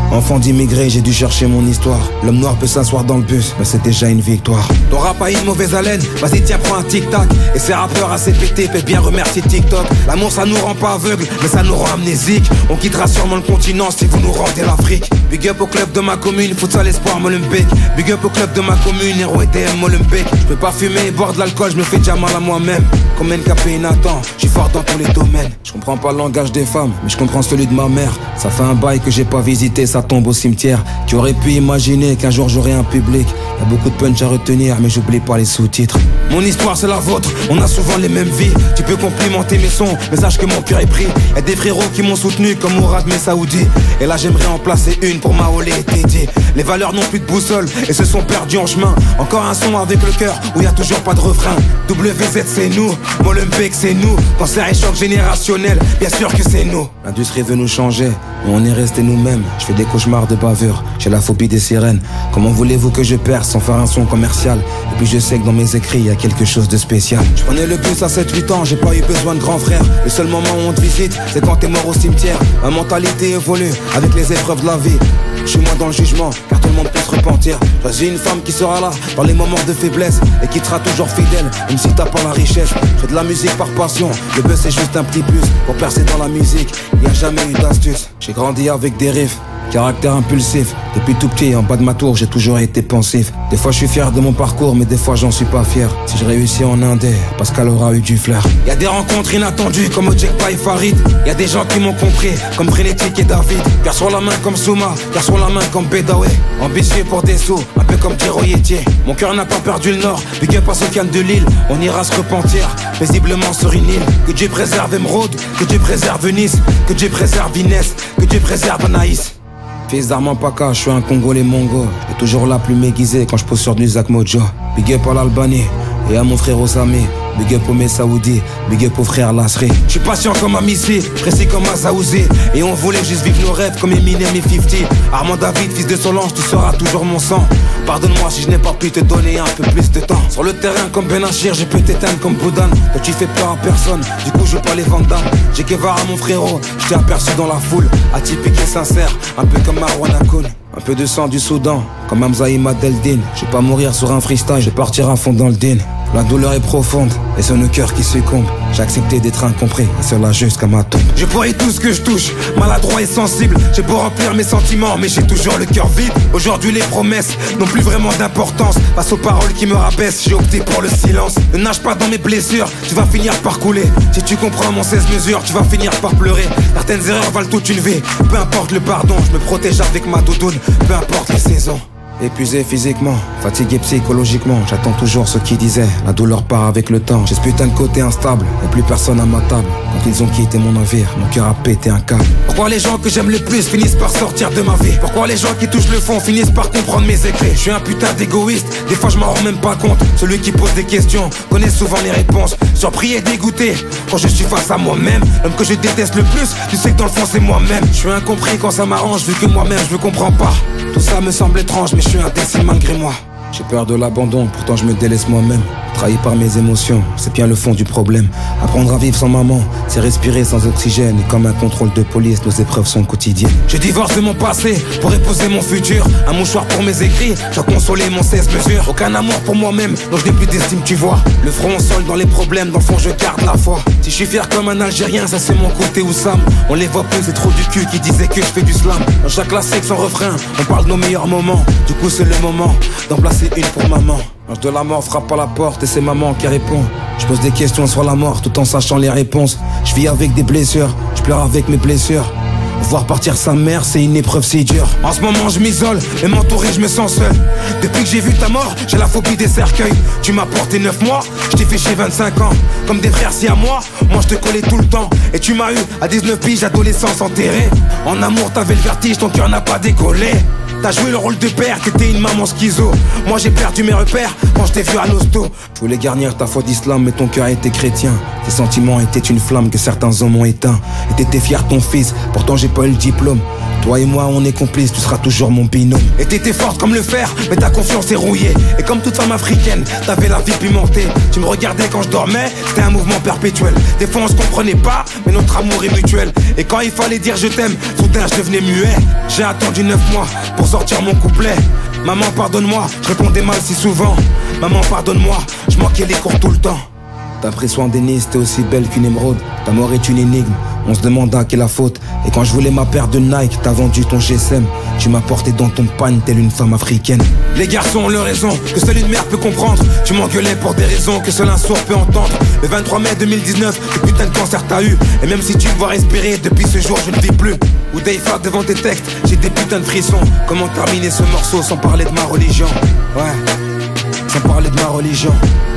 Enfant d'immigré, j'ai dû chercher mon histoire. L'homme noir peut s'asseoir dans le bus, mais c'est déjà une victoire. Ton rap a une mauvaise haleine, vas-y tiens prends un tic-tac. Et ces rappeurs assez pétés peuvent bien remercier TikTok. L'amour ça nous rend pas aveugles, mais ça nous rend amnésiques. On quittera sûrement le continent si vous nous rendez l'Afrique. Big up au club de ma commune, futsal espoir Molenbeek. Big up au club de ma commune, héros EDM Molenbeek. Je peux pas fumer et boire de l'alcool, je me fais déjà mal à moi-même. Comme NKP Nathan, je suis fort dans tous les domaines. Je comprends pas le langage des femmes, mais je comprends celui de ma mère. Ça fait un bail que j'ai pas visité sa tombe au cimetière. Tu aurais pu imaginer qu'un jour j'aurais un public. Y'a beaucoup de punch à retenir, mais j'oublie pas les sous-titres. Mon histoire c'est la vôtre, on a souvent les mêmes vies. Tu peux complimenter mes sons, mais sache que mon cœur est pris. Y'a des frérots qui m'ont soutenu comme Mourad Messaoudi. Et là j'aimerais en placer une pour Maolé et Teddy. Les valeurs n'ont plus de boussole et se sont perdues en chemin. Encore un son avec le cœur où y'a toujours pas de refrain. WZ c'est nous, Molenbeek c'est nous. Cancer et choc générationnel, bien sûr que c'est nous. L'industrie veut nous changer, mais on est resté nous-mêmes. Je fais des cauchemars de bavure, j'ai la phobie des sirènes. Comment voulez-vous que je perce sans faire un son commercial? Et puis je sais que dans mes écrits y'a quelque chose de spécial. Je prenais le bus à 7-8 ans, j'ai pas eu besoin de grand frère. Le seul moment où on te visite, c'est quand t'es mort au cimetière. Ma mentalité évolue avec les épreuves de la vie. Je suis moins dans le jugement, car tout le monde peut se repentir. Choisis une femme qui sera là dans les moments de faiblesse et qui te sera toujours fidèle, même si t'as pas la richesse. Je fais de la musique par passion, le buzz c'est juste un petit plus. Pour percer dans la musique, y a jamais eu d'astuce. J'ai grandi avec des riffs, caractère impulsif. Depuis tout petit, en bas de ma tour, j'ai toujours été pensif. Des fois je suis fier de mon parcours, mais des fois j'en suis pas fier. Si je réussis en indé, parce qu'elle aura eu du flair. Y'a des rencontres inattendues comme Ojekpa et Farid. Y'a des gens qui m'ont compris, comme Frénétique et David. Car sur la main comme Souma, car sur la main comme Bedawe. Ambitieux pour des sous, un peu comme Thierry Yetier. Mon cœur n'a pas perdu le nord, big up à Sofiane de Lille. On ira se repentir, paisiblement sur une île. Que Dieu préserve Emeraude, que Dieu préserve Nice, que Dieu préserve Inès, que Dieu préserve Anaïs. Fils d'Armand Paca, je suis un Congolais mongo. Et toujours la plume aiguisée quand je pose sur du Zach Mojo. Big up à l'Albanie et à mon frère Osami. Big up au Messaoudi, big up au frère Lasri. Je suis patient comme un Missy, précis comme un Zaouzé. Et on voulait juste vivre nos rêves comme Eminem et 50. Armand David, fils de Solange, tu seras toujours mon sang. Pardonne-moi si je n'ai pas pu te donner un peu plus de temps. Sur le terrain comme Benachir, j'ai pu t'éteindre comme Boudan. Toi tu fais peur à personne, du coup je joue pas les Van Damme. J'ai Guevara mon frérot, je t'ai aperçu dans la foule. Atypique et sincère, un peu comme Marwan Akoun. Un peu de sang du Soudan, comme Hamza Imadeldin. Je vais pas mourir sur un freestyle, je vais partir à fond dans le din. La douleur est profonde, et c'est nos cœurs qui succombent. J'ai accepté d'être incompris, et cela jusqu'à ma tombe. Je pourrais tout ce que je touche, maladroit et sensible. J'ai beau remplir mes sentiments, mais j'ai toujours le cœur vide. Aujourd'hui les promesses n'ont plus vraiment d'importance. Face aux paroles qui me rabaissent, j'ai opté pour le silence. Ne nage pas dans mes blessures, tu vas finir par couler. Si tu comprends mon 16 mesures, tu vas finir par pleurer. Certaines erreurs valent toute une vie, peu importe le pardon. Je me protège avec ma doudoune, peu importe les saisons. Épuisé physiquement, fatigué psychologiquement. J'attends toujours ce qui disaient, la douleur part avec le temps. J'ai ce putain de côté instable, y'a plus personne à ma table. Quand ils ont quitté mon navire, mon cœur a pété un câble. Pourquoi les gens que j'aime le plus finissent par sortir de ma vie? Pourquoi les gens qui touchent le fond finissent par comprendre mes écrits? Je suis un putain d'égoïste, des fois je m'en rends même pas compte. Celui qui pose des questions connaît souvent les réponses. Surpris et dégoûté quand je suis face à moi-même. L'homme que je déteste le plus, tu sais que dans le fond c'est moi-même. Je suis incompris quand ça m'arrange, vu que moi-même je me comprends pas. Tout ça me semble étrange, mais je suis indécis malgré moi. J'ai peur de l'abandon, pourtant je me délaisse moi-même. Trahi par mes émotions, c'est bien le fond du problème. Apprendre à vivre sans maman, c'est respirer sans oxygène. Et comme un contrôle de police, nos épreuves sont quotidiennes. Je divorce de mon passé pour épouser mon futur. Un mouchoir pour mes écrits, je dois consoler mon 16 mesures. Aucun amour pour moi-même, donc je n'ai plus d'estime, tu vois. Le front au sol dans les problèmes, dans le fond je garde la foi. Si je suis fier comme un Algérien, ça c'est mon côté Oussam. On les voit plus, c'est trop du cul qui disait que je fais du slam. Dans chaque classique sans refrain, on parle de nos meilleurs moments. Du coup c'est le moment d'en placer une pour maman. L'ange de la mort frappe à la porte et c'est maman qui répond. Je pose des questions sur la mort tout en sachant les réponses. Je vis avec des blessures, je pleure avec mes blessures. Voir partir sa mère, c'est une épreuve si dure. En ce moment je m'isole, et m'entourer je me sens seul. Depuis que j'ai vu ta mort, j'ai la phobie des cercueils. Tu m'as porté 9 mois, je t'ai fait chier 25 ans. Comme des frères si à moi je te collais tout le temps. Et tu m'as eu à 19 piges, adolescence enterrée. En amour t'avais le vertige, ton cœur n'a pas décollé. T'as joué le rôle de père, t'étais une maman schizo. Moi j'ai perdu mes repères quand je t'ai vu à l'hosto. Je voulais garnir ta foi d'islam mais ton cœur était chrétien. Tes sentiments étaient une flamme que certains hommes ont éteint. Et t'étais fier de ton fils, pourtant j'ai pas eu le diplôme. Toi et moi on est complices, tu seras toujours mon binôme. Et t'étais forte comme le fer, mais ta confiance est rouillée. Et comme toute femme africaine, t'avais la vie pimentée. Tu me regardais quand je dormais, c'était un mouvement perpétuel. Des fois on se comprenait pas, mais notre amour est mutuel. Et quand il fallait dire je t'aime, soudain je devenais muet. J'ai attendu 9 mois pour sortir mon couplet. Maman pardonne-moi, je répondais mal si souvent. Maman pardonne-moi, je manquais les cours tout le temps. T'as pris soin d'Ennis, t'es aussi belle qu'une émeraude. Ta mort est une énigme, on se demande à qui la faute. Et quand je voulais ma paire de Nike, t'as vendu ton GSM. Tu m'as porté dans ton panne telle une femme africaine. Les garçons ont leur raison, que seule une mère peut comprendre. Tu m'engueulais pour des raisons que seul un sourd peut entendre. Le 23 mai 2019, le putain de cancer t'as eu. Et même si tu me vois respirer, depuis ce jour je ne vis plus. Ou Dayfa devant tes textes, j'ai des putains de frissons. Comment terminer ce morceau sans parler de ma religion? Ouais, sans parler de ma religion.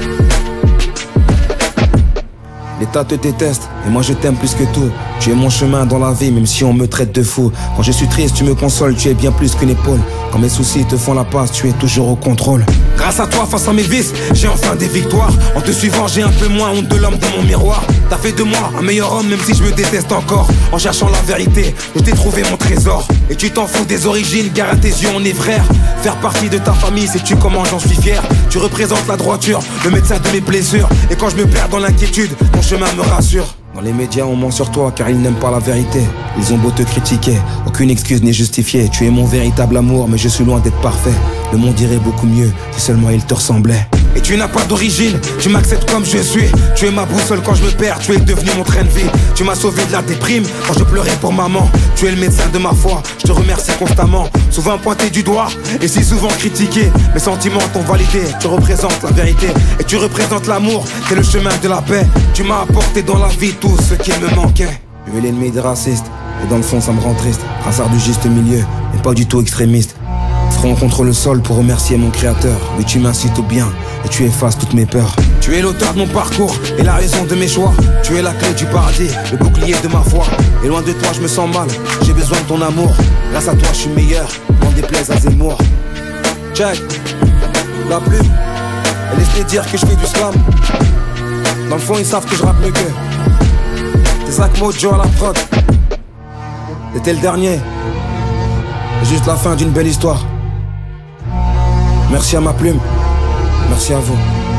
L'État te déteste, et moi je t'aime plus que tout. Tu es mon chemin dans la vie, même si on me traite de fou. Quand je suis triste, tu me consoles, tu es bien plus qu'une épaule. Quand mes soucis te font la passe, tu es toujours au contrôle. Grâce à toi, face à mes vices, j'ai enfin des victoires. En te suivant, j'ai un peu moins honte de l'homme dans mon miroir. T'as fait de moi un meilleur homme, même si je me déteste encore. En cherchant la vérité, je t'ai trouvé mon trésor. Et tu t'en fous des origines, car à tes yeux on est frères. Faire partie de ta famille, sais-tu comment j'en suis fier? Tu représentes la droiture, le médecin de mes blessures. Et quand je me perds dans l'inquiétude, ton chemin me rassure. Dans les médias on ment sur toi car ils n'aiment pas la vérité. Ils ont beau te critiquer, aucune excuse n'est justifiée. Tu es mon véritable amour mais je suis loin d'être parfait. Le monde irait beaucoup mieux si seulement il te ressemblait. Et tu n'as pas d'origine, tu m'acceptes comme je suis. Tu es ma boussole quand je me perds, tu es devenu mon train de vie. Tu m'as sauvé de la déprime quand je pleurais pour maman. Tu es le médecin de ma foi, je te remercie constamment. Souvent pointé du doigt et si souvent critiqué. Mes sentiments t'ont validé, tu représentes la vérité. Et tu représentes l'amour, t'es le chemin de la paix. Tu m'as apporté dans la vie tout ce qu'il me manquait. Tu es l'ennemi des racistes, et dans le fond ça me rend triste. Brassard du juste milieu, mais pas du tout extrémiste. Front contre le sol pour remercier mon créateur. Oui, tu m'incites au bien et tu effaces toutes mes peurs. Tu es l'auteur de mon parcours et la raison de mes choix. Tu es la clé du paradis, le bouclier de ma foi. Et loin de toi je me sens mal, j'ai besoin de ton amour. Grâce à toi je suis meilleur, n'en déplaise à Zemmour. Check, la plume, elle laisse dire que je fais du slam. Dans le fond ils savent que je rappe mieux qu'eux. C'est Zach Mojo à la prod. C'était le dernier. C'est juste la fin d'une belle histoire. Merci à ma plume. Merci à vous.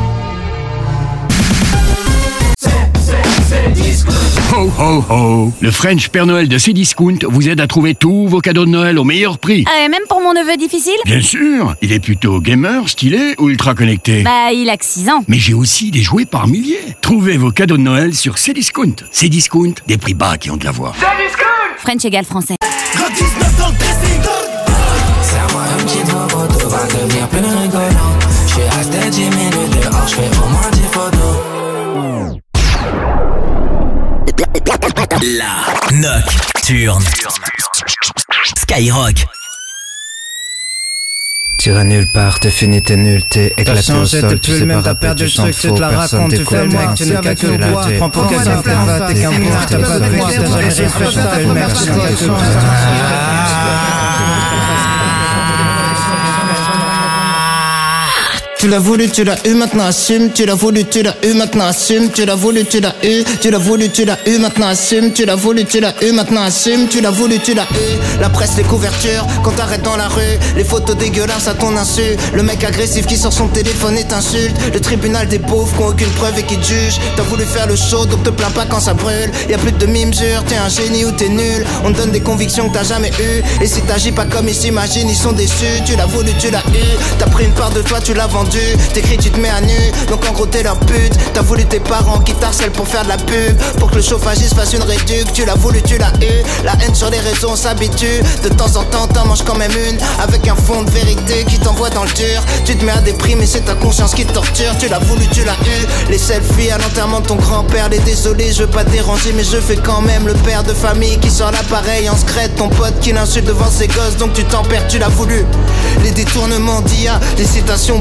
Ho ho ho! Le French Père Noël de Cdiscount vous aide à trouver tous vos cadeaux de Noël au meilleur prix. Ah, et même pour mon neveu difficile? Bien sûr! Il est plutôt gamer, stylé ou ultra connecté? Bah, il a que 6 ans. Mais j'ai aussi des jouets par milliers. Trouvez vos cadeaux de Noël sur Cdiscount. Cdiscount, des prix bas qui ont de la voix. Cdiscount! French égale français. Serre-moi un petit bobo, tout va devenir plus rigolo. Je suis resté 10 minutes dehors, je fais au moins 10 photos. La Nocturne Skyrock. T'iras nulle part, t'es fini, t'es nul, t'es éclaté au sol, tu sais pas rapper, tu sens faux, personne t'écoute, tu n'es qu'à que là, t'es prends pour quelqu'un, t'es qu'un bourre, t'es pas de moi, t'as jamais respect, t'appelles merde, t'es Tu l'as voulu, tu l'as eu, maintenant assume. Tu l'as voulu, tu l'as eu, maintenant assume. Tu l'as voulu, tu l'as eu. Tu l'as voulu, tu l'as eu, maintenant assume. Tu l'as voulu, tu l'as eu, maintenant assume. Tu l'as voulu, tu l'as eu. La presse, les couvertures, quand t'arrêtes dans la rue. Les photos dégueulasses à ton insu. Le mec agressif qui sort son téléphone et t'insulte. Le tribunal des pauvres qui ont aucune preuve et qui te jugent. T'as voulu faire le show, donc te plains pas quand ça brûle. Y'a plus de demi-mesure, t'es un génie ou t'es nul. On te donne des convictions que t'as jamais eues. Et si t'agis pas comme ils s'imaginent, ils sont déçus. Tu l'as voulu, tu l'as eu. T'as pris une part de toi, tu l'as vendu. T'écris, tu te mets à nu, donc en gros t'es leur pute. T'as voulu tes parents qui t'harcèlent pour faire de la pub. Pour que le chauffagiste fasse une réduc. Tu l'as voulu, tu l'as eu. La haine sur les réseaux, on s'habitue. De temps en temps, t'en manges quand même une. Avec un fond de vérité qui t'envoie dans le dur. Tu te mets à déprimer, c'est ta conscience qui te torture. Tu l'as voulu, tu l'as eu. Les selfies à l'enterrement de ton grand-père. Les désolés, je veux pas te déranger, mais je fais quand même le père de famille qui sort l'appareil en secret. Ton pote qui l'insulte devant ses gosses, donc tu t'en perds, tu l'as voulu. Les détournements d'IA, les citations bizarres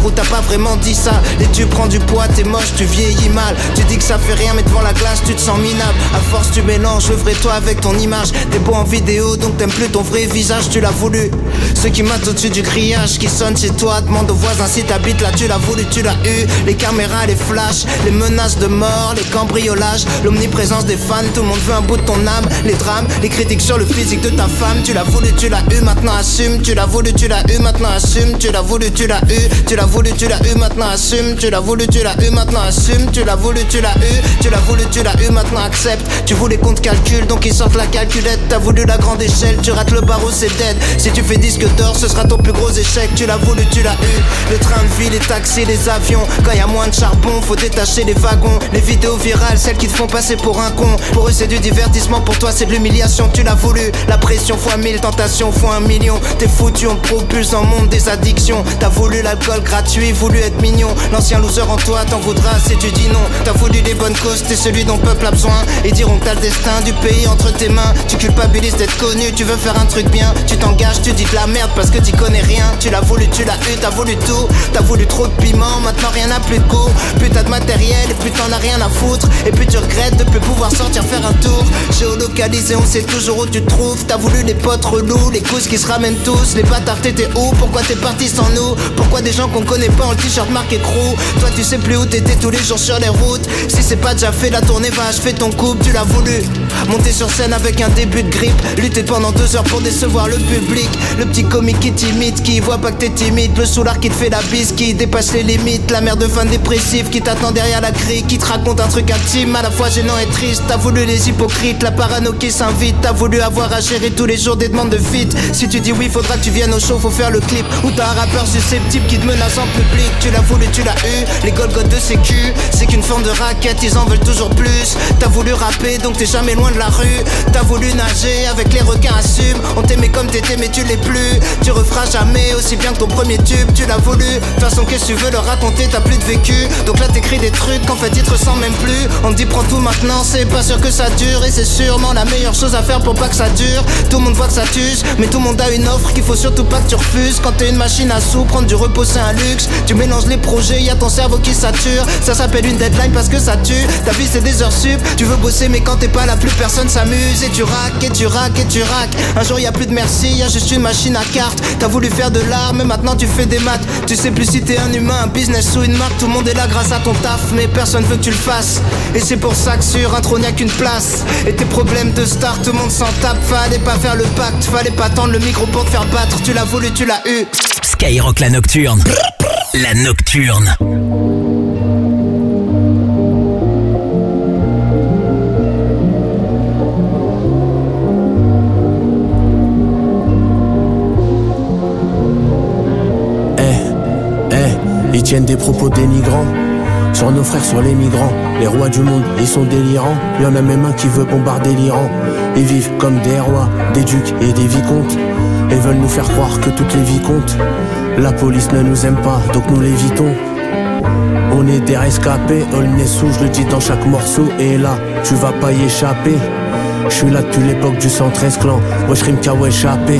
ou t'as pas vraiment dit ça. Et tu prends du poids, t'es moche, tu vieillis mal. Tu dis que ça fait rien mais devant la glace tu te sens minable. À force tu mélanges le vrai toi avec ton image. T'es beau en vidéo donc t'aimes plus ton vrai visage. Tu l'as voulu. Ceux qui matent au-dessus du grillage qui sonne chez toi, demande aux voisins si t'habites là. Tu l'as voulu, tu l'as eu. Les caméras, les flashs, les menaces de mort, les cambriolages, l'omniprésence des fans. Tout le monde veut un bout de ton âme. Les drames, les critiques sur le physique de ta femme. Tu l'as voulu, tu l'as eu, maintenant assume. Tu l'as voulu, tu l'as eu, maintenant assume. Tu l'as voulu, tu l'as eu. Tu l'as voulu, tu l'as eu, maintenant assume. Tu l'as voulu, tu l'as eu, maintenant assume. Tu l'as voulu, tu l'as eu. Tu l'as voulu, tu l'as eu, maintenant accepte. Tu voulais qu'on te calcule, donc ils sortent la calculette. T'as voulu la grande échelle, tu rates le barreau, c'est dead. Si tu fais disque d'or, ce sera ton plus gros échec. Tu l'as voulu, tu l'as eu. Le train de vie, les taxis, les avions. Quand y a moins de charbon, faut détacher les wagons. Les vidéos virales, celles qui te font passer pour un con. Pour eux c'est du divertissement, pour toi c'est de l'humiliation. Tu l'as voulu, la pression fois 1000, tentation fois 1 million. T'es foutu, on te propulse en monde des addictions. T'as voulu l'alcool gratuit, voulu être mignon. L'ancien loser en toi t'en voudras si tu dis non. T'as voulu les bonnes causes, t'es celui dont le peuple a besoin. Ils diront que t'as le destin du pays entre tes mains. Tu culpabilises d'être connu, tu veux faire un truc bien. Tu t'engages, tu dis de la merde parce que t'y connais rien. Tu l'as voulu, tu l'as eu, t'as voulu tout. T'as voulu trop de piment, maintenant rien n'a plus de goût. Plus t'as de matériel et plus t'en as rien à foutre. Et puis tu regrettes de plus pouvoir sortir faire un tour. Géolocalisé, on sait toujours où tu te trouves. T'as voulu les potes relous, les couses qui se ramènent tous. Les bâtards t'étais où? Pourquoi t'es parti sans nous? Pourquoi des gens qu'on connaît pas en t-shirt marqué crew? Toi tu sais plus où t'étais tous les jours sur les routes. Si c'est pas déjà fait, la tournée va achever ton couple. Tu l'as voulu. Monter sur scène avec un début de grippe. Lutter pendant 2 heures pour décevoir le public. Le petit comique qui t'imite, qui voit pas que t'es timide. Le soulard qui te fait la bise, qui dépasse les limites. La mère de fan dépressif qui t'attend derrière la grille. Qui te raconte un truc intime, à la fois gênant et triste. T'as voulu les hypocrites, la parano qui s'invite. T'as voulu avoir à gérer tous les jours des demandes de feat. Si tu dis oui, faudra que tu viennes au show, faut faire le clip. Ou t'as un rappeur susceptible qui te menace en public. Tu l'as voulu, tu l'as eu. Les Golgoth de sécu, c'est qu'une forme de raquette, ils en veulent toujours plus. T'as voulu rapper, donc t'es jamais loin de la rue. T'as voulu nager, avec les requins assume. On t'aimait comme t'étais, mais tu l'es plus. Tu referas jamais aussi bien que ton premier tube. Tu l'as voulu, de toute façon qu'est-ce que tu veux leur raconter, t'as plus de vécu. Donc là t'écris des trucs qu'en fait ils te ressentent même plus. On te dit prends tout maintenant, c'est pas sûr que ça dure. Et c'est sûrement la meilleure chose à faire pour pas que ça dure. Tout le monde voit que ça t'use, mais tout le monde a une offre qu'il faut surtout pas que tu refuses. Quand t'es une machine à sous, prendre du repos c'est un luxe. Tu mélanges les projets, y'a ton cerveau qui sature. Ça s'appelle une deadline parce que ça tue. Ta vie c'est des heures sup, tu veux bosser mais quand t'es pas là plus personne s'amuse. Et tu raques, et tu raques, et tu raques. Un jour y'a plus de merci, y'a juste une machine à cartes. T'as voulu faire de l'art mais maintenant tu fais des maths. Tu sais plus si t'es un humain, un business ou une marque. Tout le monde est là grâce à ton taf mais personne veut que tu le fasses. Et c'est pour ça que sur un trône y'a qu'une place. Et tes problèmes de star, tout le monde s'en tape. Fallait pas faire le pacte, fallait pas tendre le micro pour te faire battre. Tu l'as voulu, tu l'as eu. Skyrock la nocturne. La nocturne. Ils tiennent des propos dénigrants sur nos frères, sur les migrants. Les rois du monde, ils sont délirants. Y'en a même un qui veut bombarder l'Iran. Ils vivent comme des rois, des ducs et des vicomtes. Et veulent nous faire croire que toutes les vies comptent. La police ne nous aime pas, donc nous l'évitons. On est des rescapés, all n'est sous, je le dis dans chaque morceau. Et là, tu vas pas y échapper. Je suis là depuis l'époque du 113 clan. Moi je rime qu'à échapper.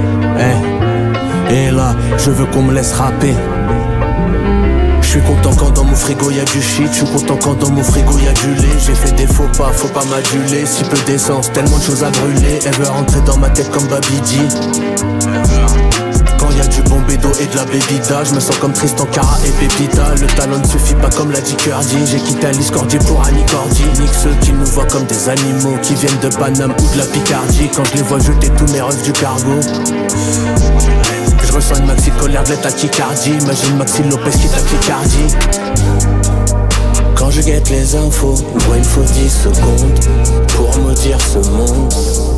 Et là, je veux qu'on me laisse rapper. Je suis content quand dans mon frigo y'a du shit. Je suis content quand dans mon frigo y'a du lait. J'ai fait des faux pas, faut pas m'aduler. Si peu d'essence, tellement de choses à brûler. Elle veut rentrer dans ma tête comme Babidi. Quand y'a du bon bédo et de la bébida, je me sens comme Tristan Cara et Pépita. Le talent ne suffit pas comme l'a dit Curdy. J'ai quitté Alice Cordier pour Annie Cordy. Nique ceux qui nous voient comme des animaux, qui viennent de Paname ou de la Picardie. Quand je les vois jeter tous mes refs du cargo, je ressens une maxi colère de la tachycardie. Imagine Maxi Lopez qui tachycardie. Quand je guette les infos, moi il faut 10 secondes pour maudire ce monde.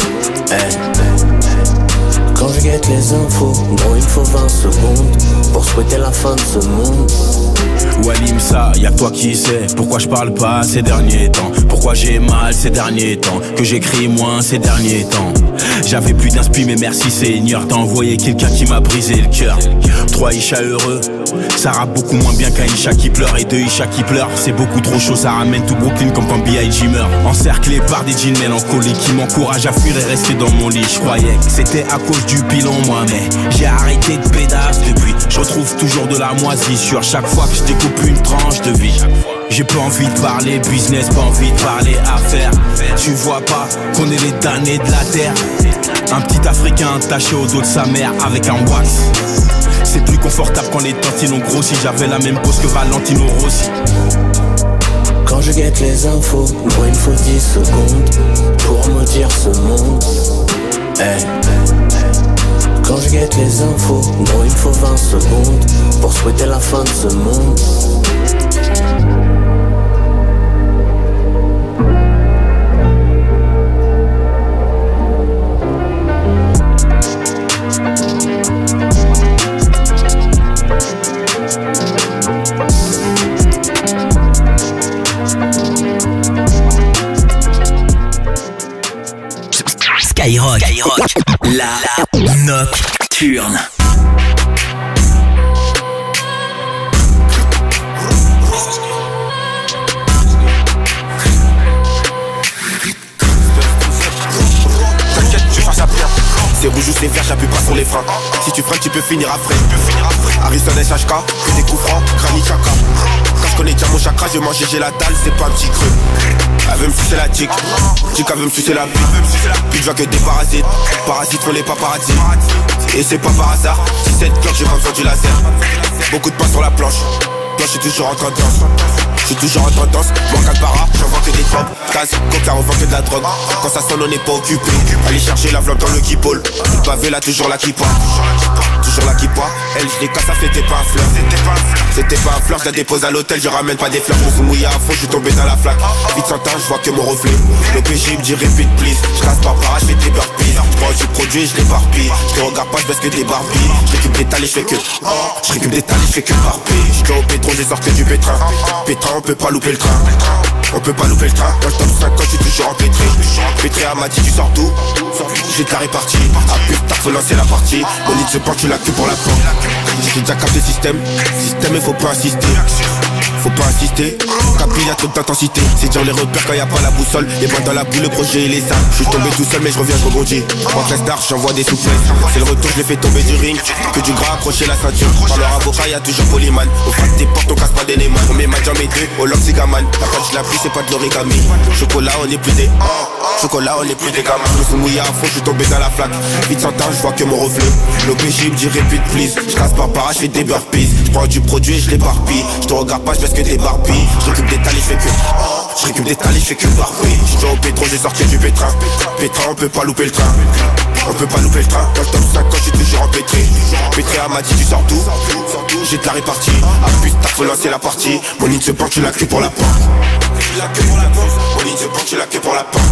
Quand je guette les infos, gros il faut 20 secondes pour souhaiter la fin de ce monde. Walim ça, y'a que toi qui sais pourquoi je parle pas ces derniers temps. Pourquoi j'ai mal ces derniers temps, que j'écris moins ces derniers temps. J'avais plus d'inspi mais merci Seigneur. T'as envoyé quelqu'un qui m'a brisé le cœur. 3 Isha heureux, ça rappe beaucoup moins bien qu'un Isha qui pleure. Et 2 Isha qui pleurent, c'est beaucoup trop chaud. Ça ramène tout Brooklyn comme quand B.I.G meurt. Encerclé par des jeans mélancoliques qui m'encouragent à fuir et rester dans mon lit. Je croyais que c'était à cause du du pilon moi, mais j'ai arrêté de pédasse depuis. Je retrouve toujours de la moisissure chaque fois que je découpe une tranche de vie. J'ai pas envie de parler business, pas envie de parler affaires. Tu vois pas qu'on est les damnés de la terre. Un petit Africain attaché au dos de sa mère avec un wax. C'est plus confortable quand les tantines ont grossi. J'avais la même pose que Valentino Rossi. Quand je guette les infos, moi il me faut 10 secondes pour me dire ce monde. Hey. Quand je guette les infos, moi il me faut 20 secondes pour souhaiter la fin de ce monde. Skyrock, la nocturne. C'est rouge ou c'est vert, j'appuie pas sur les freins. Si tu freines, tu peux finir après. Harrison SHK, que des coups francs, Granny Chaka. Quand je connais déjà mon chakra, je mange, j'ai la dalle, c'est pas un petit creux. Elle veut me sucer la tic, elle veut me sucer la bite. Puis je vois que des parasites, parasites font les paparazzi. Et c'est pas par hasard, si cette cloque, j'ai pas besoin du laser. Beaucoup de pain sur la planche, je suis toujours en tendance. Je suis toujours en tendance, Morgan Para, j'en vois que des drogues. Casse, coca, on vend que de la drogue. Quand ça sonne, on n'est pas occupé. Allez chercher la flamme dans le kipole. Le pavé là, toujours la kippa. Toujours la kippa. Elle, je les casse, ça c'était pas un fleur. C'était pas un fleur, je la dépose à l'hôtel, je ramène pas des fleurs. Je me suis mouillé à fond, je suis tombé dans la flaque. Vite sans temps, je vois que mon reflet. Le PJ me dit repeat please. Je casse pas para, je fais des burpees. Je prends du produit, je l'éparpille. Je te regarde pas, je baisse que des barbilles. Je récupère des talés, je fais que. Je récupère des talés, je fais que barpille. Je vais au pétrole, je sors que du pétrin. Pétrin, on peut pas louper le train. On peut pas louper le train. Dans le top 5 quand je suis toujours empêtré. Pétré à m'a dit tu sors d'où? Je vais te la répartir. Ah putain faut lancer la partie. Mon lit se penche, tu l'as que pour la porte. J'ai déjà capté système. Système il faut pas insister. Faut pas insister. Capé y'a trop d'intensité. C'est dire les repères quand y'a pas la boussole. Les mains dans la boule, le projet il est sale. Je suis tombé tout seul mais je reviens, je rebondis. En classe d'art, j'envoie des souplesses. C'est le retour, je l'ai fait tomber du ring. Que du gras accroché la ceinture. Par leur avocat y'a toujours Polyman. Au fat des portes, on casse pas des Neyman. On met ma jambe et deux, au lock Zigaman. La pâte je la pris, c'est pas de l'origami. Chocolat, on est plus des chocolat, on est plus des gamins. Je me suis mouillé à fond, je suis tombé dans la flaque. Vite sans temps, je vois que mon reflet. L'OPJ me dit répète please. Je casse par para, je fais des burpees. Je prends du produit et je l'éparpille. Je te regarde pas, je baisse que des barbilles. Je récupère des talés, je fais que. Je récupère des talés, je fais que barbilles. Je suis au pétrole, j'ai sorti du pétrin. Pétrin, on peut pas louper le train. On peut pas louper le train. Dans le top 5 quand je suis toujours empêtré. Pétré à m'a dit tu sors d'où? J'ai te la répartie. Ah putain faut lancer la partie. Mon ligne se penche, tu l'as que pour la porte. La queue pour la porte. Mon ligne se penche, tu l'as que pour la porte.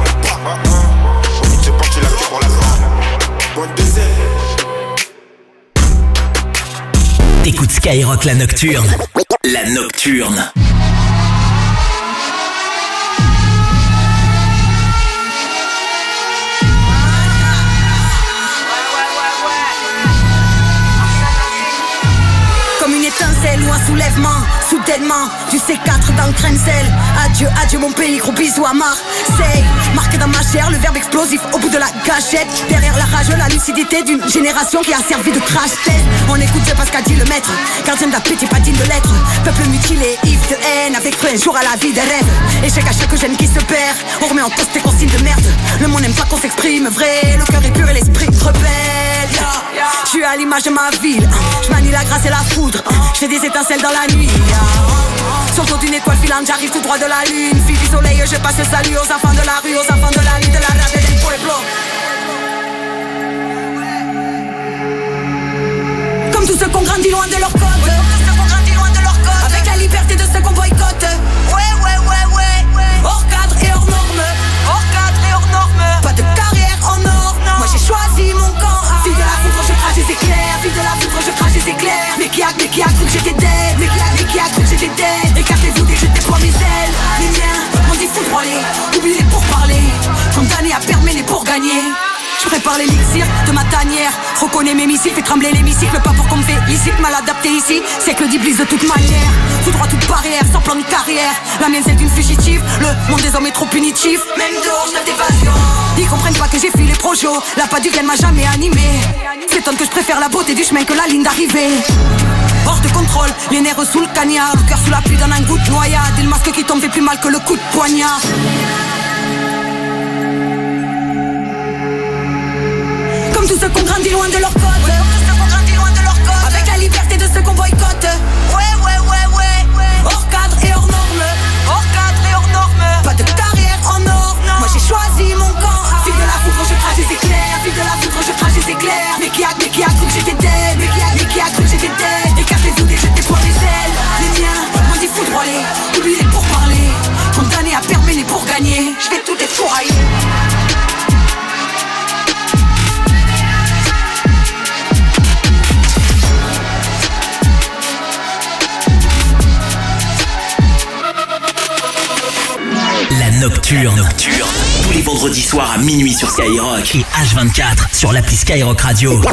Mon ligne se penche, tu l'as que pour la porte. Moins de 2 heures. T'écoutes Skyrock la nocturne. La nocturne. Comme une étincelle ou un soulèvement, soudainement, du C4 dans le crème sel. Adieu, adieu mon pays, gros bisous à Marseille. Marqué dans ma chair, le verbe explosif au bout de la gâchette. Derrière la rage, la lucidité d'une génération qui a servi de crash-test. On écoute pas ce qu'a dit le maître, gardien d'appétit, pas digne de l'être. Peuple mutilé, ivre de haine, avec cru un jour à la vie des rêves. Échec à chaque jeune qui se perd, on remet en cause tes consignes de merde. Le monde n'aime pas qu'on s'exprime vrai, le cœur est pur et l'esprit rebelle. Je suis à l'image de ma ville, je manie la grâce et la foudre. Je fais des étincelles dans la nuit. Sur le dos d'une étoile filante, j'arrive tout droit de la lune. Fille du soleil, je passe le salut aux enfants de la rue, aux enfants de la nuit, de la rade et du pueblo. Comme tous ceux qu'on grandit loin de leur code. Avec la liberté de ceux qu'on boycotte. Hors cadre et hors norme. Pas de carrière en or. Moi j'ai choisi mon camp. Fille de la foudre, je crache des éclairs. Fille de la foudre, je crache des éclairs. Mais qui a cru que j'étais dead? Mais qui a cru que j'étais dead? Écartez-vous dès que je déploie mes ailes. Les miens m'ont dit foudroyer. Oubliez pour parler. Condamné à permer les pour gagner. Je prépare l'élixir de ma tanière. connais mes missiles, fais trembler l'hémicycle. Pas pour qu'on me félicite, mal adapté ici. C'est que d'iblis de toute manière. Tout droit, toute barrière, sans plan de carrière. La mienne celle d'une fugitive. Le monde des hommes est trop punitif. Même dehors, je d'évasion. Ils comprennent pas que j'ai fui les projos. La pas du gain m'a jamais animé. S'étonne que je préfère la beauté du chemin que la ligne d'arrivée. Hors de contrôle, les nerfs sous le cagnard. Le cœur sous la pluie donne un goût de noyade. Et le masque qui tombe fait plus mal que le coup de poignard. Comme tous ceux qu'on grandit loin de leur côte. Avec la liberté de ceux qu'on boycotte. Hors cadre et hors norme. Pas de carrière en or. Moi j'ai choisi mon camp. Fille de la foudre, je crache et c'est clair. Fille de la foudre, je crache et c'est clair. Mais qui a cru que j'étais dead. Mais qui a cru que j'étais dead. Écartez-vous des jetés pour les ailes. Les miens m'ont dit foudroyer. Oubliez pour parler. Condamné à permer pour gagner. Je vais tout défourailler. La Nocturne. Tous les vendredis soirs à minuit sur Skyrock et H24 sur l'appli Skyrock Radio.